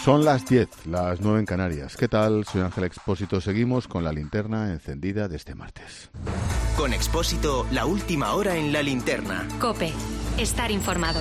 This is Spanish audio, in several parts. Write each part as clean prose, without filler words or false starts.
Son las 10, las 9 en Canarias. ¿Qué tal? Soy Ángel Expósito. Seguimos con la linterna encendida de este martes. Con Expósito, la última hora en la linterna. COPE. Estar informado.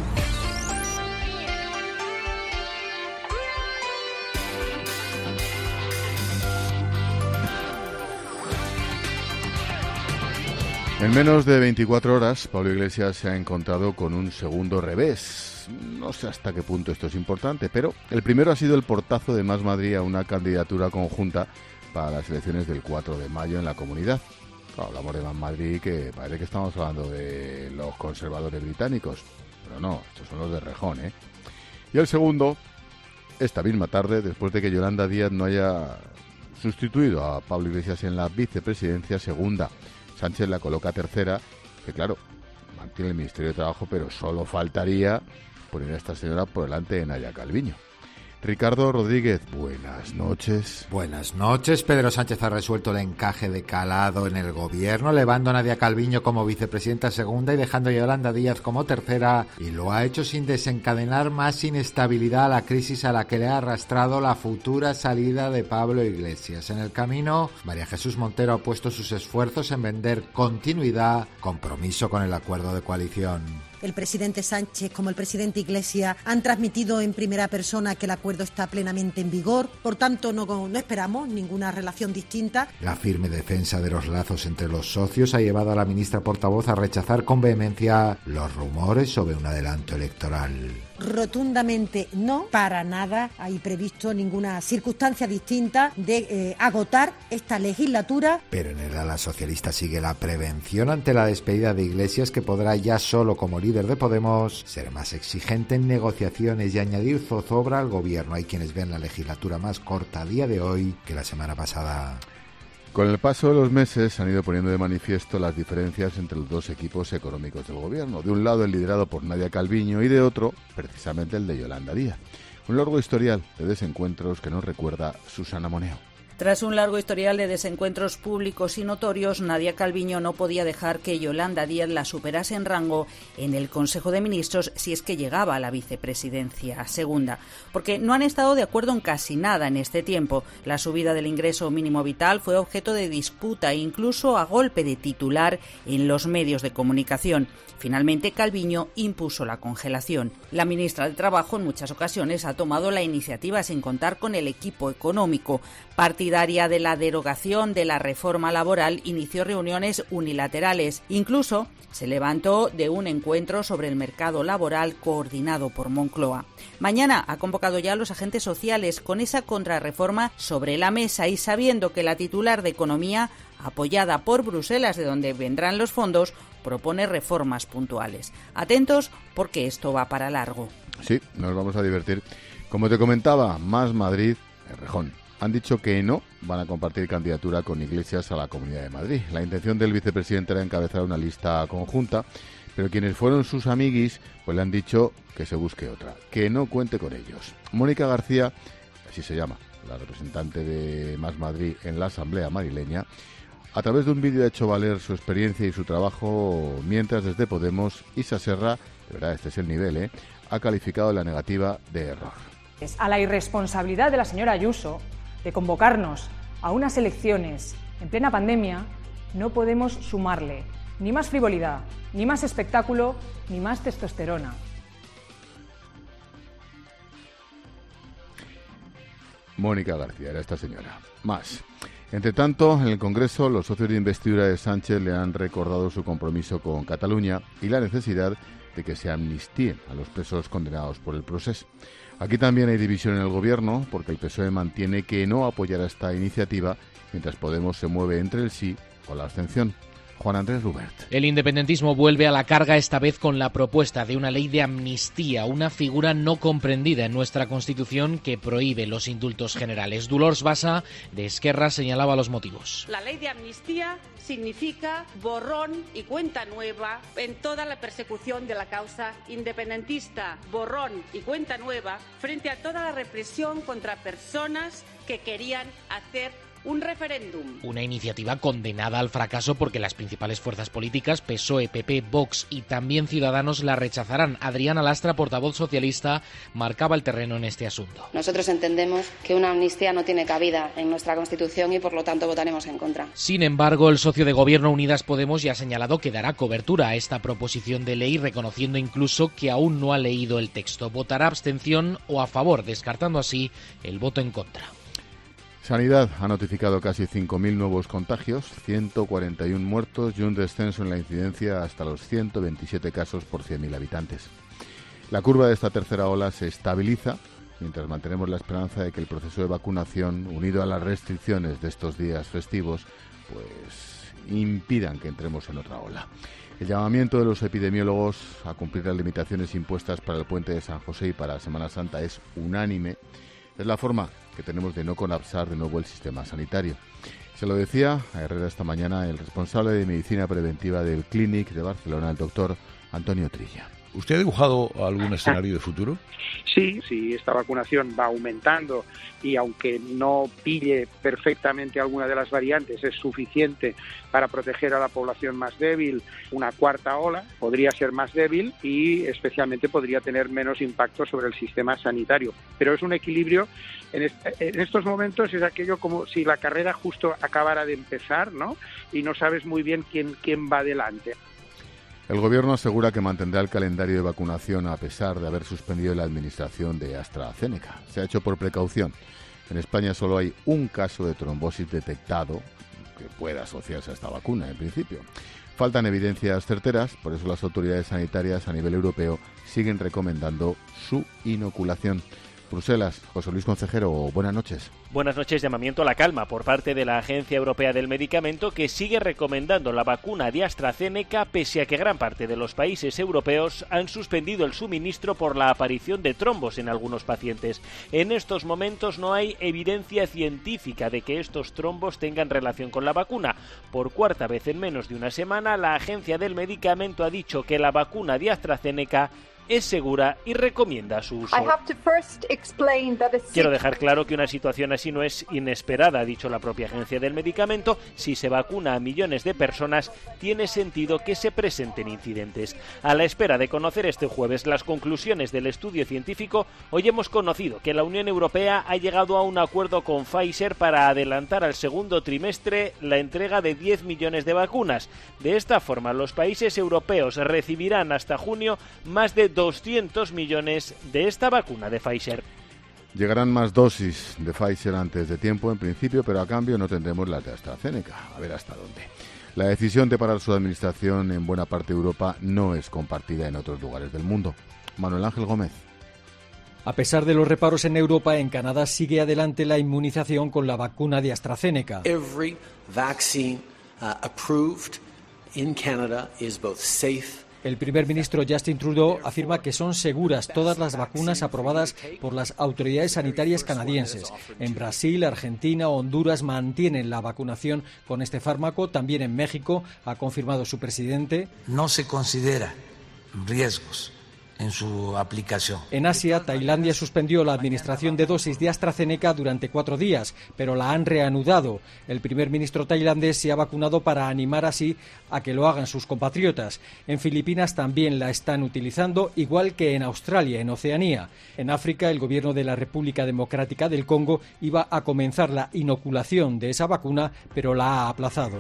En menos de 24 horas, Pablo Iglesias se ha encontrado con un segundo revés. No sé hasta qué punto esto es importante, pero el primero ha sido el portazo de Más Madrid a una candidatura conjunta para las elecciones del 4 de mayo en la Comunidad. Claro, hablamos de Más Madrid, que parece que estamos hablando de los conservadores británicos, pero no, estos son los de Rejón, ¿eh? Y el segundo, esta misma tarde, después de que Yolanda Díaz no haya sustituido a Pablo Iglesias en la vicepresidencia segunda. Sánchez la coloca tercera, que claro, mantiene el Ministerio de Trabajo, pero solo faltaría poner a esta señora por delante de Nadia Calviño. Ricardo Rodríguez, buenas noches. Buenas noches. Pedro Sánchez ha resuelto el encaje de calado en el gobierno, elevando a Nadia Calviño como vicepresidenta segunda y dejando a Yolanda Díaz como tercera, y lo ha hecho sin desencadenar más inestabilidad a la crisis a la que le ha arrastrado la futura salida de Pablo Iglesias. En el camino, María Jesús Montero ha puesto sus esfuerzos en vender continuidad, compromiso con el acuerdo de coalición. El presidente Sánchez como el presidente Iglesias han transmitido en primera persona que el acuerdo está plenamente en vigor, por tanto no esperamos ninguna relación distinta. La firme defensa de los lazos entre los socios ha llevado a la ministra portavoz a rechazar con vehemencia los rumores sobre un adelanto electoral. Rotundamente no, para nada hay previsto ninguna circunstancia distinta de agotar esta legislatura. Pero en el ala socialista sigue la prevención ante la despedida de Iglesias, que podrá ya solo como líder de Podemos ser más exigente en negociaciones y añadir zozobra al gobierno. Hay quienes ven la legislatura más corta a día de hoy que la semana pasada. Con el paso de los meses se han ido poniendo de manifiesto las diferencias entre los dos equipos económicos del gobierno. De un lado el liderado por Nadia Calviño y de otro, precisamente el de Yolanda Díaz. Un largo historial de desencuentros que nos recuerda Susana Moneo. Tras un largo historial de desencuentros públicos y notorios, Nadia Calviño no podía dejar que Yolanda Díaz la superase en rango en el Consejo de Ministros si es que llegaba a la vicepresidencia segunda, porque no han estado de acuerdo en casi nada en este tiempo. La subida del ingreso mínimo vital fue objeto de disputa e incluso a golpe de titular en los medios de comunicación. Finalmente, Calviño impuso la congelación. La ministra de Trabajo en muchas ocasiones ha tomado la iniciativa sin contar con el equipo económico. Partidaria de la derogación de la reforma laboral, inició reuniones unilaterales. Incluso se levantó de un encuentro sobre el mercado laboral coordinado por Moncloa. Mañana ha convocado ya a los agentes sociales con esa contrarreforma sobre la mesa y sabiendo que la titular de Economía, apoyada por Bruselas, de donde vendrán los fondos, propone reformas puntuales. Atentos porque esto va para largo. Sí, nos vamos a divertir. Como te comentaba, Más Madrid, Rejón, han dicho que no van a compartir candidatura con Iglesias a la Comunidad de Madrid. La intención del vicepresidente era encabezar una lista conjunta, pero quienes fueron sus amiguis pues le han dicho que se busque otra, que no cuente con ellos. Mónica García, así se llama, la representante de Más Madrid en la Asamblea madrileña, a través de un vídeo ha hecho valer su experiencia y su trabajo, mientras desde Podemos, Isa Serra, de verdad este es el nivel, ha calificado la negativa de error. A la irresponsabilidad de la señora Ayuso de convocarnos a unas elecciones en plena pandemia, no podemos sumarle ni más frivolidad, ni más espectáculo, ni más testosterona. Mónica García era esta señora. Más. Entre tanto, en el Congreso, los socios de investidura de Sánchez le han recordado su compromiso con Cataluña y la necesidad de que se amnistíen a los presos condenados por el Procés. Aquí también hay división en el Gobierno, porque el PSOE mantiene que no apoyará esta iniciativa, mientras Podemos se mueve entre el sí o la abstención. Juan Andrés Rubert. El independentismo vuelve a la carga, esta vez con la propuesta de una ley de amnistía, una figura no comprendida en nuestra Constitución que prohíbe los indultos generales. Dolors Bassa, de Esquerra, señalaba los motivos. La ley de amnistía significa borrón y cuenta nueva en toda la persecución de la causa independentista, borrón y cuenta nueva frente a toda la represión contra personas que querían hacer un referéndum. Una iniciativa condenada al fracaso porque las principales fuerzas políticas, PSOE, PP, Vox y también Ciudadanos, la rechazarán. Adriana Lastra, portavoz socialista, marcaba el terreno en este asunto. Nosotros entendemos que una amnistía no tiene cabida en nuestra Constitución y por lo tanto votaremos en contra. Sin embargo, el socio de gobierno Unidas Podemos ya ha señalado que dará cobertura a esta proposición de ley, reconociendo incluso que aún no ha leído el texto. Votará abstención o a favor, descartando así el voto en contra. Sanidad ha notificado casi 5.000 nuevos contagios, 141 muertos y un descenso en la incidencia hasta los 127 casos por 100.000 habitantes. La curva de esta tercera ola se estabiliza, mientras mantenemos la esperanza de que el proceso de vacunación, unido a las restricciones de estos días festivos, pues impidan que entremos en otra ola. El llamamiento de los epidemiólogos a cumplir las limitaciones impuestas para el puente de San José y para Semana Santa es unánime. Es la forma que tenemos de no colapsar de nuevo el sistema sanitario. Se lo decía a Herrera esta mañana el responsable de medicina preventiva del Clínic de Barcelona, el doctor Antonio Trilla. ¿Usted ha dibujado algún escenario de futuro? Sí, si esta vacunación va aumentando y aunque no pille perfectamente alguna de las variantes, es suficiente para proteger a la población más débil, una cuarta ola podría ser más débil y especialmente podría tener menos impacto sobre el sistema sanitario. Pero es un equilibrio, en estos momentos es aquello como si la carrera justo acabara de empezar, ¿no? Y no sabes muy bien quién va adelante. El Gobierno asegura que mantendrá el calendario de vacunación a pesar de haber suspendido la administración de AstraZeneca. Se ha hecho por precaución. En España solo hay un caso de trombosis detectado que pueda asociarse a esta vacuna, en principio. Faltan evidencias certeras, por eso las autoridades sanitarias a nivel europeo siguen recomendando su inoculación. Bruselas, José Luis Concejero, buenas noches. Buenas noches. Llamamiento a la calma por parte de la Agencia Europea del Medicamento, que sigue recomendando la vacuna de AstraZeneca pese a que gran parte de los países europeos han suspendido el suministro por la aparición de trombos en algunos pacientes. En estos momentos no hay evidencia científica de que estos trombos tengan relación con la vacuna. Por cuarta vez en menos de una semana, la Agencia del Medicamento ha dicho que la vacuna de AstraZeneca es segura y recomienda su uso. Quiero dejar claro que una situación así no es inesperada, ha dicho la propia Agencia del Medicamento. Si se vacuna a millones de personas, tiene sentido que se presenten incidentes. A la espera de conocer este jueves las conclusiones del estudio científico, hoy hemos conocido que la Unión Europea ha llegado a un acuerdo con Pfizer para adelantar al segundo trimestre la entrega de 10 millones de vacunas. De esta forma, los países europeos recibirán hasta junio más de 200 millones de esta vacuna de Pfizer. Llegarán más dosis de Pfizer antes de tiempo, en principio, pero a cambio no tendremos las de AstraZeneca. A ver hasta dónde. La decisión de parar su administración en buena parte de Europa no es compartida en otros lugares del mundo. Manuel Ángel Gómez. A pesar de los reparos en Europa, en Canadá sigue adelante la inmunización con la vacuna de AstraZeneca. Every vaccine approved in Canada is both safe. El primer ministro Justin Trudeau afirma que son seguras todas las vacunas aprobadas por las autoridades sanitarias canadienses. En Brasil, Argentina, Honduras mantienen la vacunación con este fármaco. También en México, ha confirmado su presidente. No se considera riesgos en su aplicación. En Asia, Tailandia suspendió la administración de dosis de AstraZeneca durante 4 días, pero la han reanudado. El primer ministro tailandés se ha vacunado para animar así a que lo hagan sus compatriotas. En Filipinas también la están utilizando, igual que en Australia, en Oceanía. En África, el gobierno de la República Democrática del Congo iba a comenzar la inoculación de esa vacuna, pero la ha aplazado.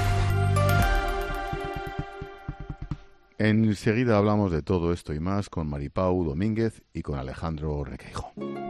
Enseguida hablamos de todo esto y más con Maripau Domínguez y con Alejandro Requeijo.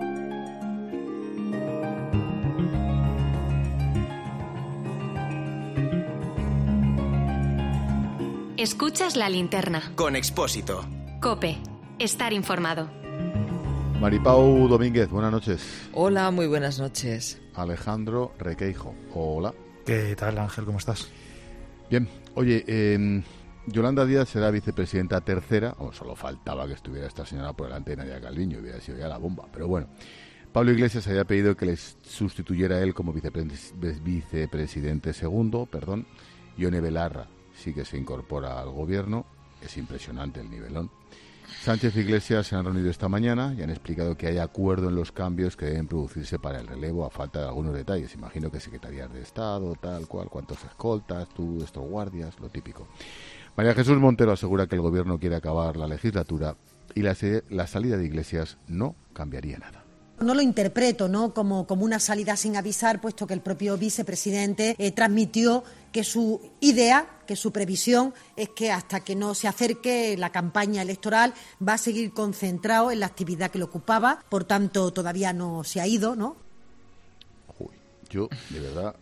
Escuchas La Linterna. Con Expósito. COPE. Estar informado. Maripau Domínguez, buenas noches. Hola, muy buenas noches. Alejandro Requeijo, hola. ¿Qué tal, Ángel? ¿Cómo estás? Bien. Oye, Yolanda Díaz será vicepresidenta tercera, o solo faltaba que estuviera esta señora por delante de Nadia Calviño, hubiera sido ya la bomba, pero bueno. Pablo Iglesias había pedido que les sustituyera a él como vicepresidente segundo, Ione Belarra sí que se incorpora al gobierno, es impresionante el nivelón. Sánchez e Iglesias se han reunido esta mañana y han explicado que hay acuerdo en los cambios que deben producirse para el relevo a falta de algunos detalles. Imagino que secretarías de Estado, tal cual, cuántos escoltas, tú, estos guardias, lo típico. María Jesús Montero asegura que el gobierno quiere acabar la legislatura y la salida de Iglesias no cambiaría nada. No lo interpreto, ¿no?, como una salida sin avisar, puesto que el propio vicepresidente transmitió que su idea, que su previsión es que hasta que no se acerque la campaña electoral va a seguir concentrado en la actividad que le ocupaba, por tanto todavía no se ha ido, ¿no? Yo, de verdad,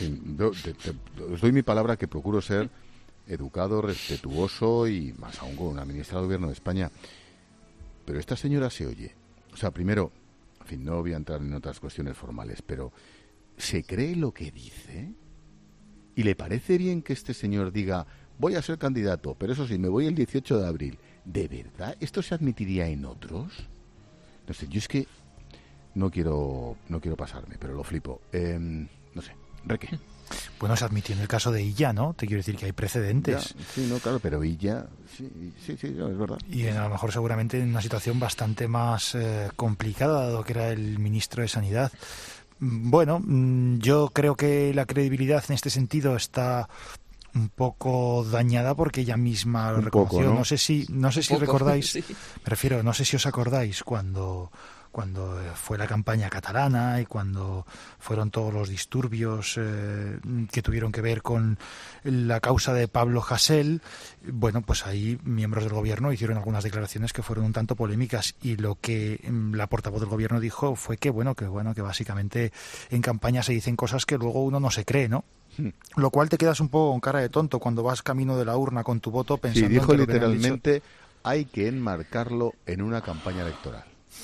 os doy mi palabra que procuro ser educado, respetuoso y más aún con una ministra de Gobierno de España. Pero esta señora se oye. O sea, primero, en fin, no voy a entrar en otras cuestiones formales, pero ¿se cree lo que dice? ¿Y le parece bien que este señor diga, voy a ser candidato, pero eso sí, me voy el 18 de abril? ¿De verdad esto se admitiría en otros? No sé, yo es que no quiero pasarme, pero lo flipo. No sé, Reque. Bueno, se admitió en el caso de Illa, ¿no? Te quiero decir que hay precedentes. Ya, sí, no, claro, pero Illa, sí, no, es verdad. Y a lo mejor seguramente en una situación bastante más complicada, dado que era el ministro de Sanidad. Bueno, yo creo que la credibilidad en este sentido está un poco dañada porque ella misma lo reconoció. Poco, ¿no? No sé si recordáis, sí. Me refiero, no sé si os acordáis cuando fue la campaña catalana y cuando fueron todos los disturbios que tuvieron que ver con la causa de Pablo Hasél, bueno, pues ahí miembros del gobierno hicieron algunas declaraciones que fueron un tanto polémicas y lo que la portavoz del gobierno dijo fue que básicamente en campaña se dicen cosas que luego uno no se cree, ¿no? Lo cual te quedas un poco con cara de tonto cuando vas camino de la urna con tu voto pensando... Sí, dijo literalmente, hay que enmarcarlo en una campaña electoral.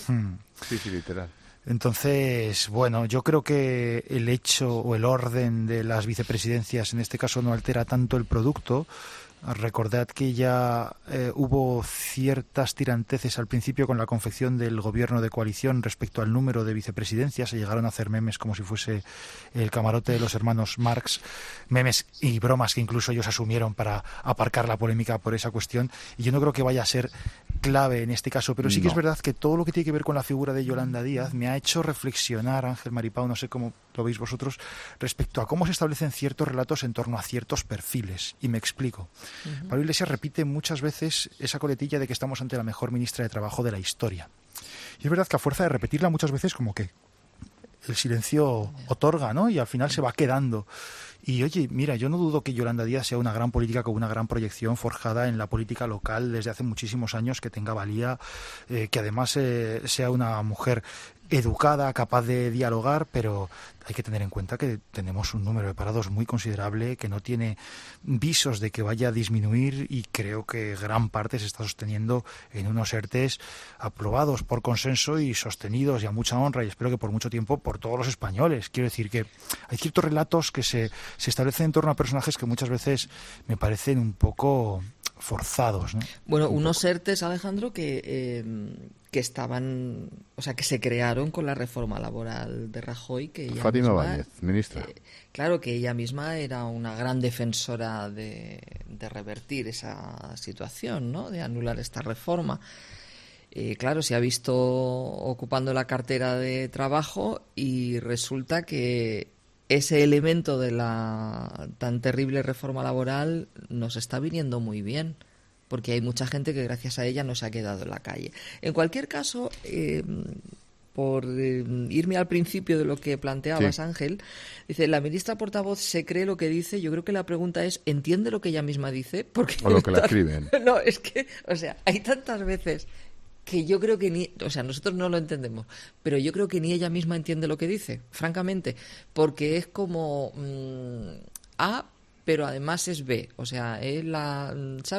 Sí, literal. Entonces, bueno, yo creo que el hecho o el orden de las vicepresidencias en este caso no altera tanto el producto. Recordad que ya hubo ciertas tiranteces al principio con la confección del gobierno de coalición respecto al número de vicepresidencias. Se llegaron a hacer memes como si fuese el camarote de los hermanos Marx, memes y bromas que incluso ellos asumieron para aparcar la polémica por esa cuestión. Y yo no creo que vaya a ser clave en este caso, pero sí que es verdad que todo lo que tiene que ver con la figura de Yolanda Díaz me ha hecho reflexionar, Ángel, Maripau, no sé cómo lo veis vosotros, respecto a cómo se establecen ciertos relatos en torno a ciertos perfiles. Y me explico. Pablo Iglesias repite muchas veces esa coletilla de que estamos ante la mejor ministra de Trabajo de la historia. Y es verdad que a fuerza de repetirla muchas veces como que el silencio otorga, ¿no? Y al final se va quedando. Y oye, mira, yo no dudo que Yolanda Díaz sea una gran política con una gran proyección forjada en la política local desde hace muchísimos años, que tenga valía, que además sea una mujer educada, capaz de dialogar, pero hay que tener en cuenta que tenemos un número de parados muy considerable, que no tiene visos de que vaya a disminuir y creo que gran parte se está sosteniendo en unos ERTEs aprobados por consenso y sostenidos y a mucha honra y espero que por mucho tiempo por todos los españoles. Quiero decir que hay ciertos relatos que se establecen en torno a personajes que muchas veces me parecen un poco forzados, ¿no? Bueno, unos ERTEs, Alejandro, que estaban, o sea, que se crearon con la reforma laboral de Rajoy, que ella Fátima misma, Báñez, ministra. Claro, que ella misma era una gran defensora de revertir esa situación, ¿no? De anular esta reforma. Claro, se ha visto ocupando la cartera de trabajo y resulta que ese elemento de la tan terrible reforma laboral nos está viniendo muy bien, porque hay mucha gente que gracias a ella no se ha quedado en la calle. En cualquier caso, por irme al principio de lo que planteabas, sí. Ángel, dice, la ministra portavoz se cree lo que dice. Yo creo que la pregunta es, ¿entiende lo que ella misma dice? Porque o lo que la escriben. No, es que, o sea, hay tantas veces que yo creo que nosotros no lo entendemos, pero yo creo que ni ella misma entiende lo que dice, francamente, porque es como A, pero además es B, o sea, es la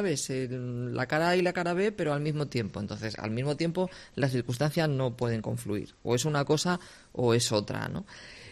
cara A y la cara B, pero al mismo tiempo. Entonces, al mismo tiempo, las circunstancias no pueden confluir, o es una cosa o es otra, ¿no?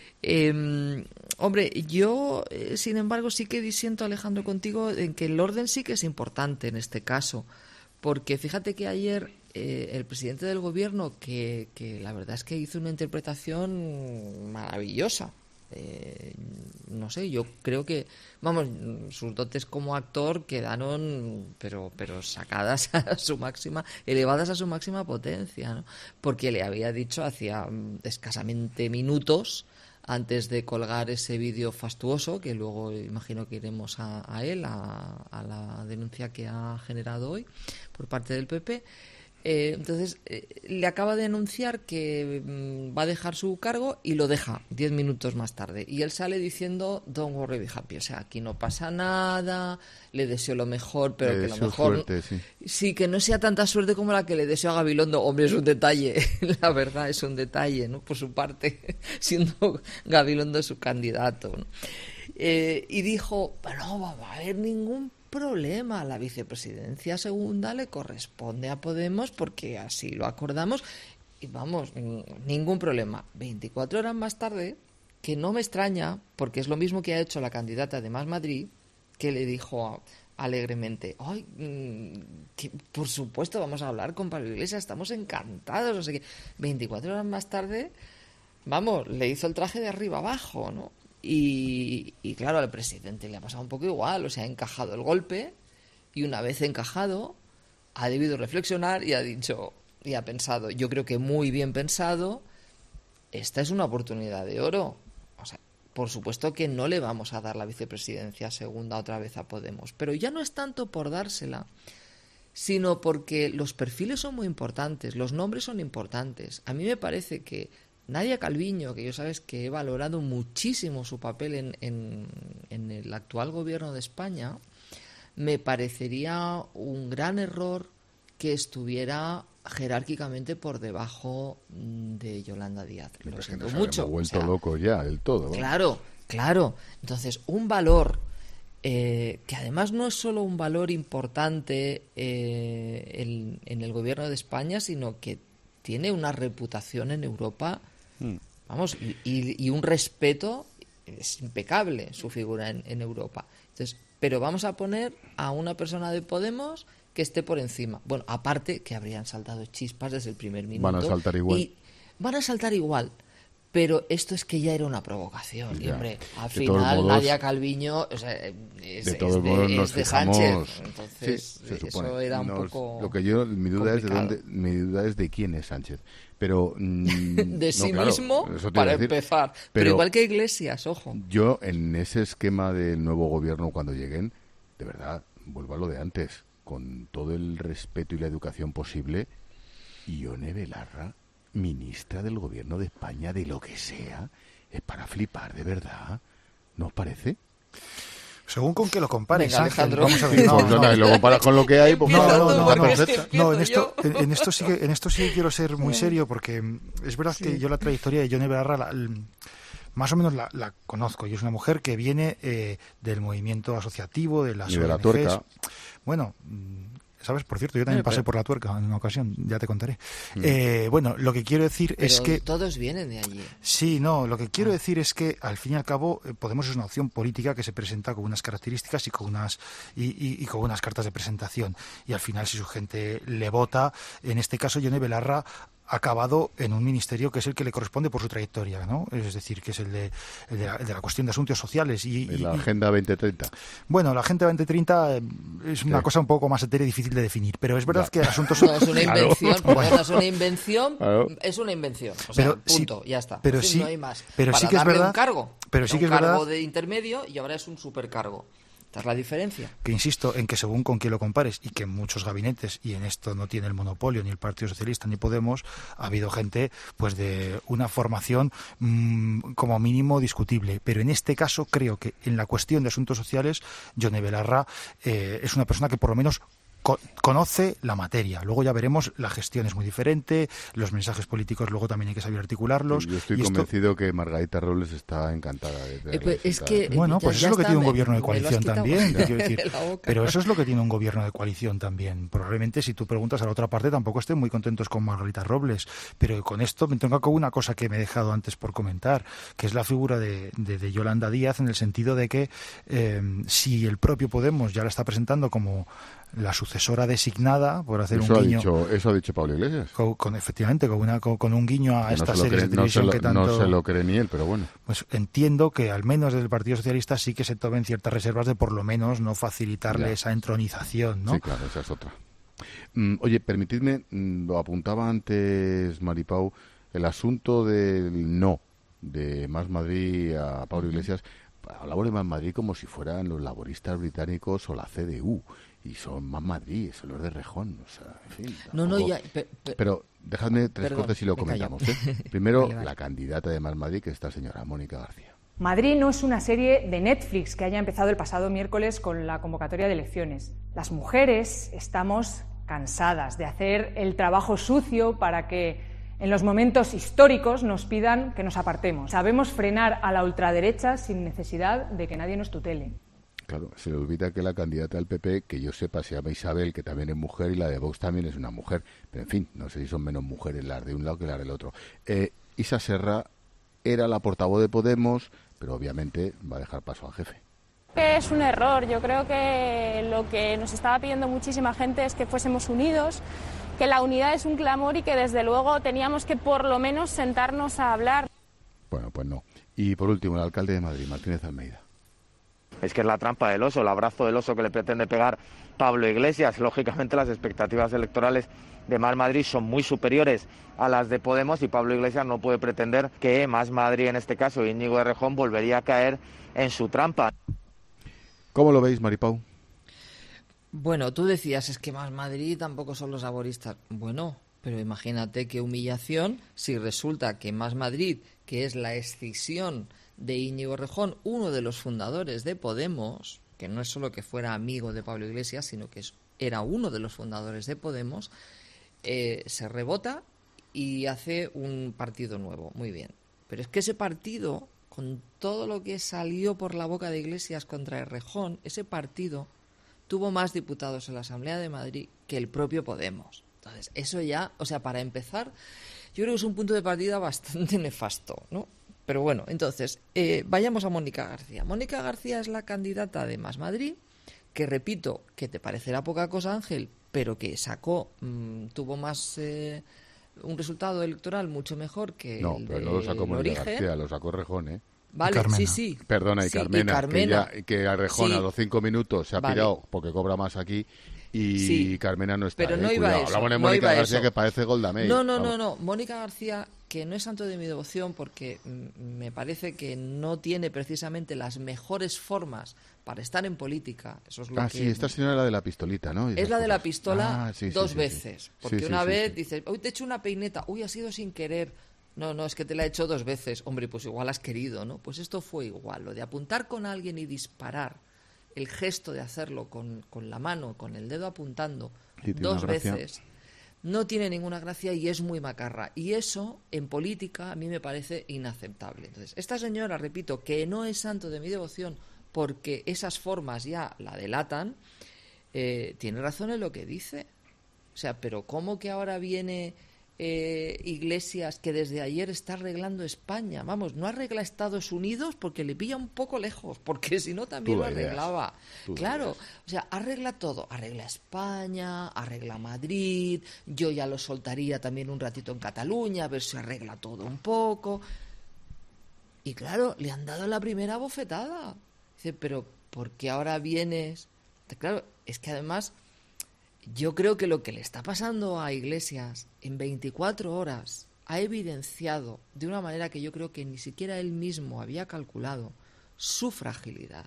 Hombre, yo, sin embargo, sí que disiento, Alejandro, contigo en que el orden sí que es importante en este caso, porque fíjate que ayer el presidente del gobierno, que la verdad es que hizo una interpretación maravillosa No sé, yo creo que, vamos, sus dotes como actor quedaron, pero sacadas a su máxima, elevadas a su máxima potencia, ¿no? Porque le había dicho hacía escasamente minutos, antes de colgar ese vídeo fastuoso, que luego imagino que iremos a él, a la denuncia que ha generado hoy por parte del PP. Entonces, le acaba de anunciar que va a dejar su cargo y lo deja 10 minutos más tarde. Y él sale diciendo, don't worry, be happy. O sea, aquí no pasa nada, le deseo lo mejor, pero que lo mejor... Suerte, sí, que no sea tanta suerte como la que le deseo a Gabilondo. Hombre, es un detalle, la verdad, es un detalle, ¿no? Por su parte, siendo Gabilondo su candidato, ¿no? Y dijo, no va a haber ningún problema, la vicepresidencia segunda le corresponde a Podemos porque así lo acordamos y vamos, ningún problema. 24 horas más tarde, que no me extraña porque es lo mismo que ha hecho la candidata de Más Madrid, que le dijo alegremente, ay, que por supuesto vamos a hablar con Pablo Iglesias, estamos encantados, no sé qué. 24 horas más tarde, vamos, le hizo el traje de arriba abajo, ¿no? Y claro, al presidente le ha pasado un poco igual, o sea, ha encajado el golpe y una vez encajado ha debido reflexionar y ha dicho y ha pensado, yo creo que muy bien pensado, esta es una oportunidad de oro. O sea, por supuesto que no le vamos a dar la vicepresidencia segunda otra vez a Podemos, pero ya no es tanto por dársela, sino porque los perfiles son muy importantes, los nombres son importantes. A mí me parece que Nadia Calviño, que yo sabes que he valorado muchísimo su papel en el actual gobierno de España, me parecería un gran error que estuviera jerárquicamente por debajo de Yolanda Díaz. Lo siento mucho. Me ha vuelto loco ya del todo. Claro. Entonces, un valor que además no es solo un valor importante en el gobierno de España, sino que tiene una reputación en Europa. Vamos, y un respeto, es impecable su figura en Europa. Entonces, pero vamos a poner a una persona de Podemos que esté por encima. Bueno, aparte que habrían saltado chispas desde el primer minuto. Van a saltar igual. Pero esto es que ya era una provocación. Ya. Y hombre, al final Nadia Calviño, o sea, es de Sánchez. Entonces, sí, se supone. Eso era un poco. Lo que mi duda es de quién es Sánchez. Pero de sí mismo, para empezar. Pero igual que Iglesias, ojo. Yo, en ese esquema del nuevo gobierno, cuando lleguen, de verdad, vuelvo a lo de antes, con todo el respeto y la educación posible, Ione Belarra, ministra del gobierno de España, de lo que sea, es para flipar, de verdad. ¿No os parece? Según con que lo compares, venga, Alejandro. Vamos a ver, lo comparas con lo que hay, pues en esto sí que quiero ser muy serio, porque es verdad que yo la trayectoria de Ione Belarra más o menos la conozco, y es una mujer que viene del movimiento asociativo, de las ONGs. De la tuerca. Bueno, ¿sabes? Por cierto, yo también pasé por la tuerca en una ocasión, ya te contaré. Bueno, lo que quiero decir es que... todos vienen de allí. Sí, no, lo que quiero decir es que, al fin y al cabo, Podemos es una opción política que se presenta con unas características y con unas cartas de presentación. Y al final, si su gente le vota, en este caso, Ione Belarra ha acabado en un ministerio que es el que le corresponde por su trayectoria, ¿no? Es decir, que es el de la cuestión de asuntos sociales. Y la Agenda 2030. Bueno, la Agenda 2030 es una cosa un poco más etérea y difícil de definir, pero es verdad que asuntos... No, es una invención, es una invención, es una invención. O sea, punto, ya está. Pero no hay más. Pero para sí que es verdad. Un cargo, pero sí que es verdad. Un cargo de intermedio y ahora es un supercargo. Esta es la diferencia. Que insisto en que según con quién lo compares, y que en muchos gabinetes, y en esto no tiene el monopolio ni el Partido Socialista ni Podemos, ha habido gente pues de una formación como mínimo discutible. Pero en este caso creo que en la cuestión de asuntos sociales, Ione Belarra es una persona que por lo menos conoce la materia. Luego ya veremos, la gestión es muy diferente, los mensajes políticos luego también hay que saber articularlos. Yo estoy convencido que Margarita Robles está encantada de bueno, pues eso es lo que tiene un gobierno de coalición también, quiero decir. Pero eso es lo que tiene un gobierno de coalición también. Probablemente, si tú preguntas a la otra parte, tampoco estén muy contentos con Margarita Robles, pero con esto me tengo con una cosa que me he dejado antes por comentar, que es la figura de Yolanda Díaz, en el sentido de que si el propio Podemos ya la está presentando como la sucesora sucesora designada, por hacer eso un guiño. Eso ha dicho Pablo Iglesias. Efectivamente, con un guiño a estas series de televisión que tanto... No se lo cree ni él, pero bueno. Pues entiendo que al menos desde el Partido Socialista sí que se tomen ciertas reservas de por lo menos no facilitarle esa entronización, ¿no? Sí, claro, esa es otra. Oye, permitidme, lo apuntaba antes Maripau, el asunto del no de Más Madrid a Pablo Iglesias. Hablamos de Más Madrid como si fueran los laboristas británicos o la CDU, y son Más Madrid, son los de Rejón, o sea, en fin. Pero dejadme tres cortes y lo comentamos. Primero, vale. La candidata de Más Madrid, que es esta señora Mónica García. Madrid no es una serie de Netflix que haya empezado el pasado miércoles con la convocatoria de elecciones. Las mujeres estamos cansadas de hacer el trabajo sucio para que en los momentos históricos nos pidan que nos apartemos. Sabemos frenar a la ultraderecha sin necesidad de que nadie nos tutele. Claro, se le olvida que la candidata del PP, que yo sepa, se llama Isabel, que también es mujer, y la de Vox también es una mujer. Pero en fin, no sé si son menos mujeres las de un lado que las del otro. Isa Serra era la portavoz de Podemos, pero obviamente va a dejar paso al jefe. Es un error. Yo creo que lo que nos estaba pidiendo muchísima gente es que fuésemos unidos, que la unidad es un clamor y que desde luego teníamos que por lo menos sentarnos a hablar. Bueno, pues no. Y por último, el alcalde de Madrid, Martínez Almeida. Es que es la trampa del oso, el abrazo del oso que le pretende pegar Pablo Iglesias. Lógicamente las expectativas electorales de Más Madrid son muy superiores a las de Podemos y Pablo Iglesias no puede pretender que Más Madrid, en este caso Íñigo Errejón, volvería a caer en su trampa. ¿Cómo lo veis, Maripau? Bueno, tú decías, es que Más Madrid tampoco son los laboristas. Bueno, pero imagínate qué humillación si resulta que Más Madrid, que es la escisión de Íñigo Errejón, uno de los fundadores de Podemos, que no es solo que fuera amigo de Pablo Iglesias, sino que era uno de los fundadores de Podemos, se rebota y hace un partido nuevo. Muy bien. Pero es que ese partido, con todo lo que salió por la boca de Iglesias contra Errejón, ese partido tuvo más diputados en la Asamblea de Madrid que el propio Podemos. Entonces, eso ya, o sea, para empezar, yo creo que es un punto de partida bastante nefasto, ¿no? Pero bueno, entonces, vayamos a Mónica García. Mónica García es la candidata de Más Madrid, que repito, que te parecerá poca cosa, Ángel, pero que tuvo más un resultado electoral mucho mejor que el de Origen. No, pero no lo sacó Mónica García, lo sacó Errejón, ¿eh? Vale, sí. Perdona, y sí, Carmena, que Errejón a los 5 minutos se ha pirado porque cobra más aquí y Carmena no está. Pero no iba a eso. Hablamos de Mónica García, que parece Golda Meir. No. Mónica García, que no es santo de mi devoción porque me parece que no tiene precisamente las mejores formas para estar en política. Eso es lo que... sí, esta señora era de la pistolita, ¿no? Es la de la pistola dos veces. Porque una vez dices, hoy te he hecho una peineta, uy, ha sido sin querer. No, es que te la he hecho 2 veces. Hombre, pues igual has querido, ¿no? Pues esto fue igual. Lo de apuntar con alguien y disparar, el gesto de hacerlo con la mano, con el dedo apuntando 2 veces, no tiene ninguna gracia y es muy macarra. Y eso, en política, a mí me parece inaceptable. Entonces, esta señora, repito, que no es santo de mi devoción porque esas formas ya la delatan, tiene razón en lo que dice. O sea, pero ¿cómo que ahora viene Iglesias, que desde ayer está arreglando España? Vamos, no arregla Estados Unidos porque le pilla un poco lejos, porque si no también lo arreglaba. Claro, o sea, arregla todo, arregla España, arregla Madrid, yo ya lo soltaría también un ratito en Cataluña, a ver si arregla todo un poco. Y claro, le han dado la primera bofetada. Dice, pero ¿por qué ahora vienes? Claro, es que además... Yo creo que lo que le está pasando a Iglesias en 24 horas ha evidenciado de una manera que yo creo que ni siquiera él mismo había calculado su fragilidad.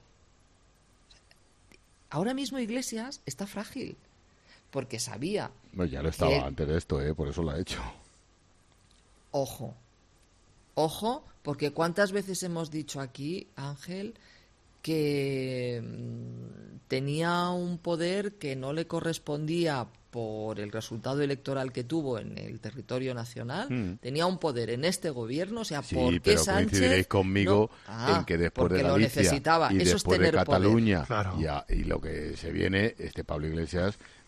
Ahora mismo Iglesias está frágil porque sabía... No, ya lo estaba antes de esto, por eso lo ha hecho. Ojo, porque ¿cuántas veces hemos dicho aquí, Ángel, que tenía un poder que no le correspondía por el resultado electoral que tuvo en el territorio nacional? Tenía un poder en este gobierno, o sea, ¿por qué Sánchez? Coincidiréis conmigo en que después de Galicia y eso después de Cataluña claro. y lo que se viene, Pablo Iglesias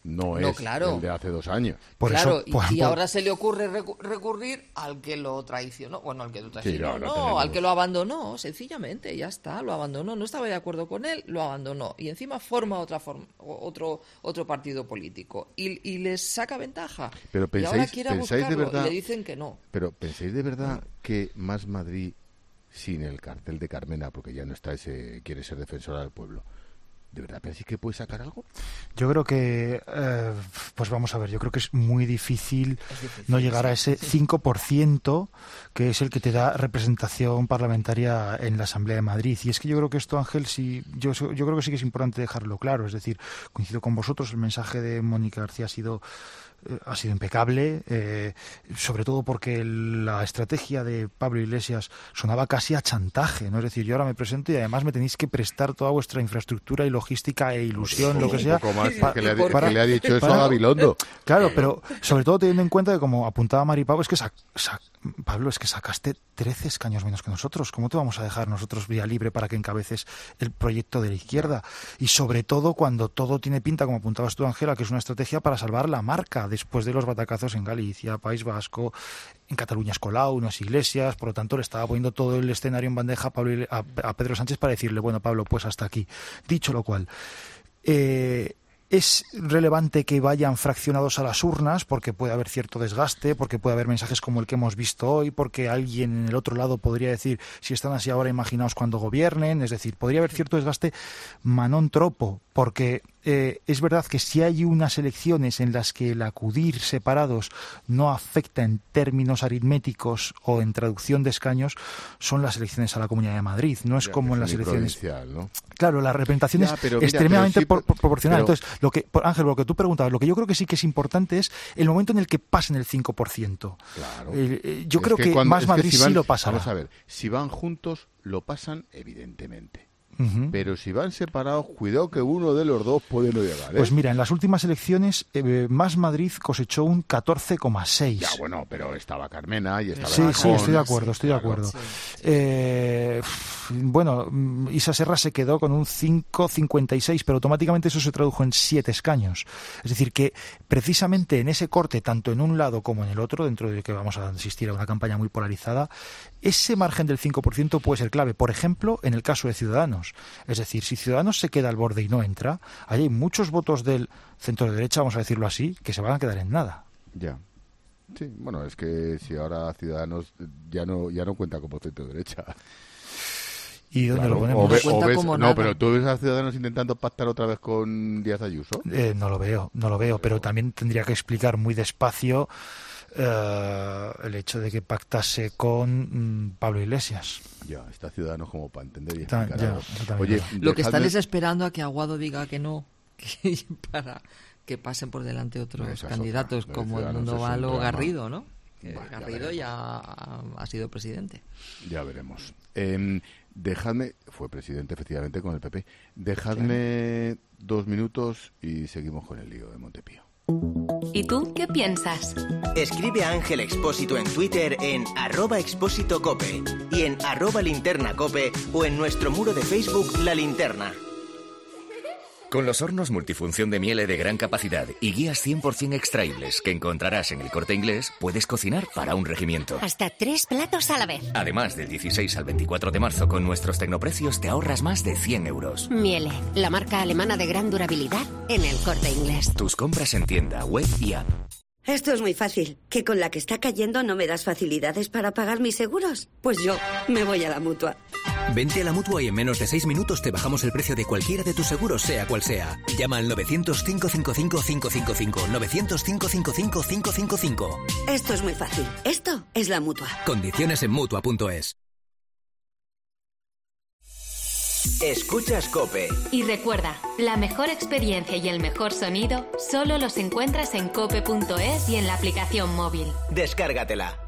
no es el de hace 2 años. Y ahora se le ocurre recurrir al que lo traicionó, al que lo traicionó, al que lo abandonó, sencillamente, ya está, lo abandonó, no estaba de acuerdo con él, lo abandonó, y encima forma otro partido político, y les saca ventaja, pero y ahora quiere buscarlo, de verdad, y le dicen que no. Pero ¿pensáis de verdad que Más Madrid, sin el cartel de Carmena, porque ya no está quiere ser defensora del pueblo, ¿de verdad pensáis que puede sacar algo? Yo creo que, pues vamos a ver, yo creo que es muy difícil no llegar a ese 5% que es el que te da representación parlamentaria en la Asamblea de Madrid. Y es que yo creo que esto, Ángel, yo creo que sí que es importante dejarlo claro. Es decir, coincido con vosotros, el mensaje de Mónica García ha sido impecable, sobre todo porque la estrategia de Pablo Iglesias sonaba casi a chantaje, ¿no? Es decir, yo ahora me presento y además me tenéis que prestar toda vuestra infraestructura y logística e ilusión, lo que sea. Un poco más que le ha dicho eso a Gabilondo. Claro, pero sobre todo teniendo en cuenta que, como apuntaba Mari Pablo, es que Pablo, es que sacaste 13 escaños menos que nosotros. ¿Cómo te vamos a dejar nosotros vía libre para que encabeces el proyecto de la izquierda? Y sobre todo cuando todo tiene pinta, como apuntabas tú, Ángela, que es una estrategia para salvar la marca después de los batacazos en Galicia, País Vasco, en Cataluña es Colau, no es Iglesias. Por lo tanto, le estaba poniendo todo el escenario en bandeja a Pedro Sánchez para decirle, bueno, Pablo, pues hasta aquí. Dicho lo cual, es relevante que vayan fraccionados a las urnas porque puede haber cierto desgaste, porque puede haber mensajes como el que hemos visto hoy, porque alguien en el otro lado podría decir, si están así ahora, imaginaos cuando gobiernen. Es decir, podría haber cierto desgaste, ma non tropo, porque es verdad que si hay unas elecciones en las que el acudir separados no afecta en términos aritméticos o en traducción de escaños, son las elecciones a la Comunidad de Madrid. No es como en las elecciones, ¿no? Claro, la representación es extremadamente proporcional. Entonces, Ángel, lo que tú preguntabas, lo que yo creo que sí que es importante es el momento en el que pasen el 5%. Claro. Yo creo que Más Madrid sí lo pasará. Vamos a ver, si van juntos, lo pasan evidentemente. Pero si van separados, cuidado que uno de los dos puede no llegar, ¿eh? Pues mira, en las últimas elecciones Más Madrid cosechó un 14,6. Ya, bueno, pero estaba Carmena y estaba... Sí, estoy de acuerdo. Sí. Bueno, Isa Serra se quedó con un 5,56, pero automáticamente eso se tradujo en 7 escaños. Es decir, que precisamente en ese corte, tanto en un lado como en el otro, dentro de que vamos a asistir a una campaña muy polarizada, ese margen del 5% puede ser clave. Por ejemplo, en el caso de Ciudadanos. Es decir, si Ciudadanos se queda al borde y no entra, ahí hay muchos votos del centro de derecha, vamos a decirlo así, que se van a quedar en nada. Ya. Sí, bueno, es que si ahora Ciudadanos ya no cuenta como centro de derecha. ¿Y dónde lo ponemos? No, pero ¿tú ves a Ciudadanos intentando pactar otra vez con Díaz Ayuso? No lo veo, pero también tendría que explicar muy despacio el hecho de que pactase con Pablo Iglesias. Ya, está Ciudadanos como para entender y explicar algo. Oye, lo que están es esperando a que Aguado diga que no, para que pasen por delante otros candidatos, como Edmundo Val o Garrido, ¿no? Garrido ya ha sido presidente. Ya veremos. Dejadme, fue presidente efectivamente con el PP. Dejadme 2 minutos y seguimos con el lío de Montepío. ¿Y tú qué piensas? Escribe a Ángel Expósito en Twitter en @expósitocope y en @linternacope o en nuestro muro de Facebook La Linterna. Con los hornos multifunción de Miele de gran capacidad y guías 100% extraíbles que encontrarás en El Corte Inglés, puedes cocinar para un regimiento. Hasta 3 platos a la vez. Además, del 16 al 24 de marzo, con nuestros tecnoprecios te ahorras más de 100 euros. Miele, la marca alemana de gran durabilidad en El Corte Inglés. Tus compras en tienda, web y app. Esto es muy fácil. ¿Que con la que está cayendo no me das facilidades para pagar mis seguros? Pues yo me voy a la Mutua. Vente a la Mutua y en menos de 6 minutos te bajamos el precio de cualquiera de tus seguros, sea cual sea. Llama al 900-555-555. 900-555-555. Esto es muy fácil. Esto es la Mutua. Condiciones en Mutua.es. Escuchas COPE. Y recuerda, la mejor experiencia y el mejor sonido solo los encuentras en cope.es y en la aplicación móvil. Descárgatela.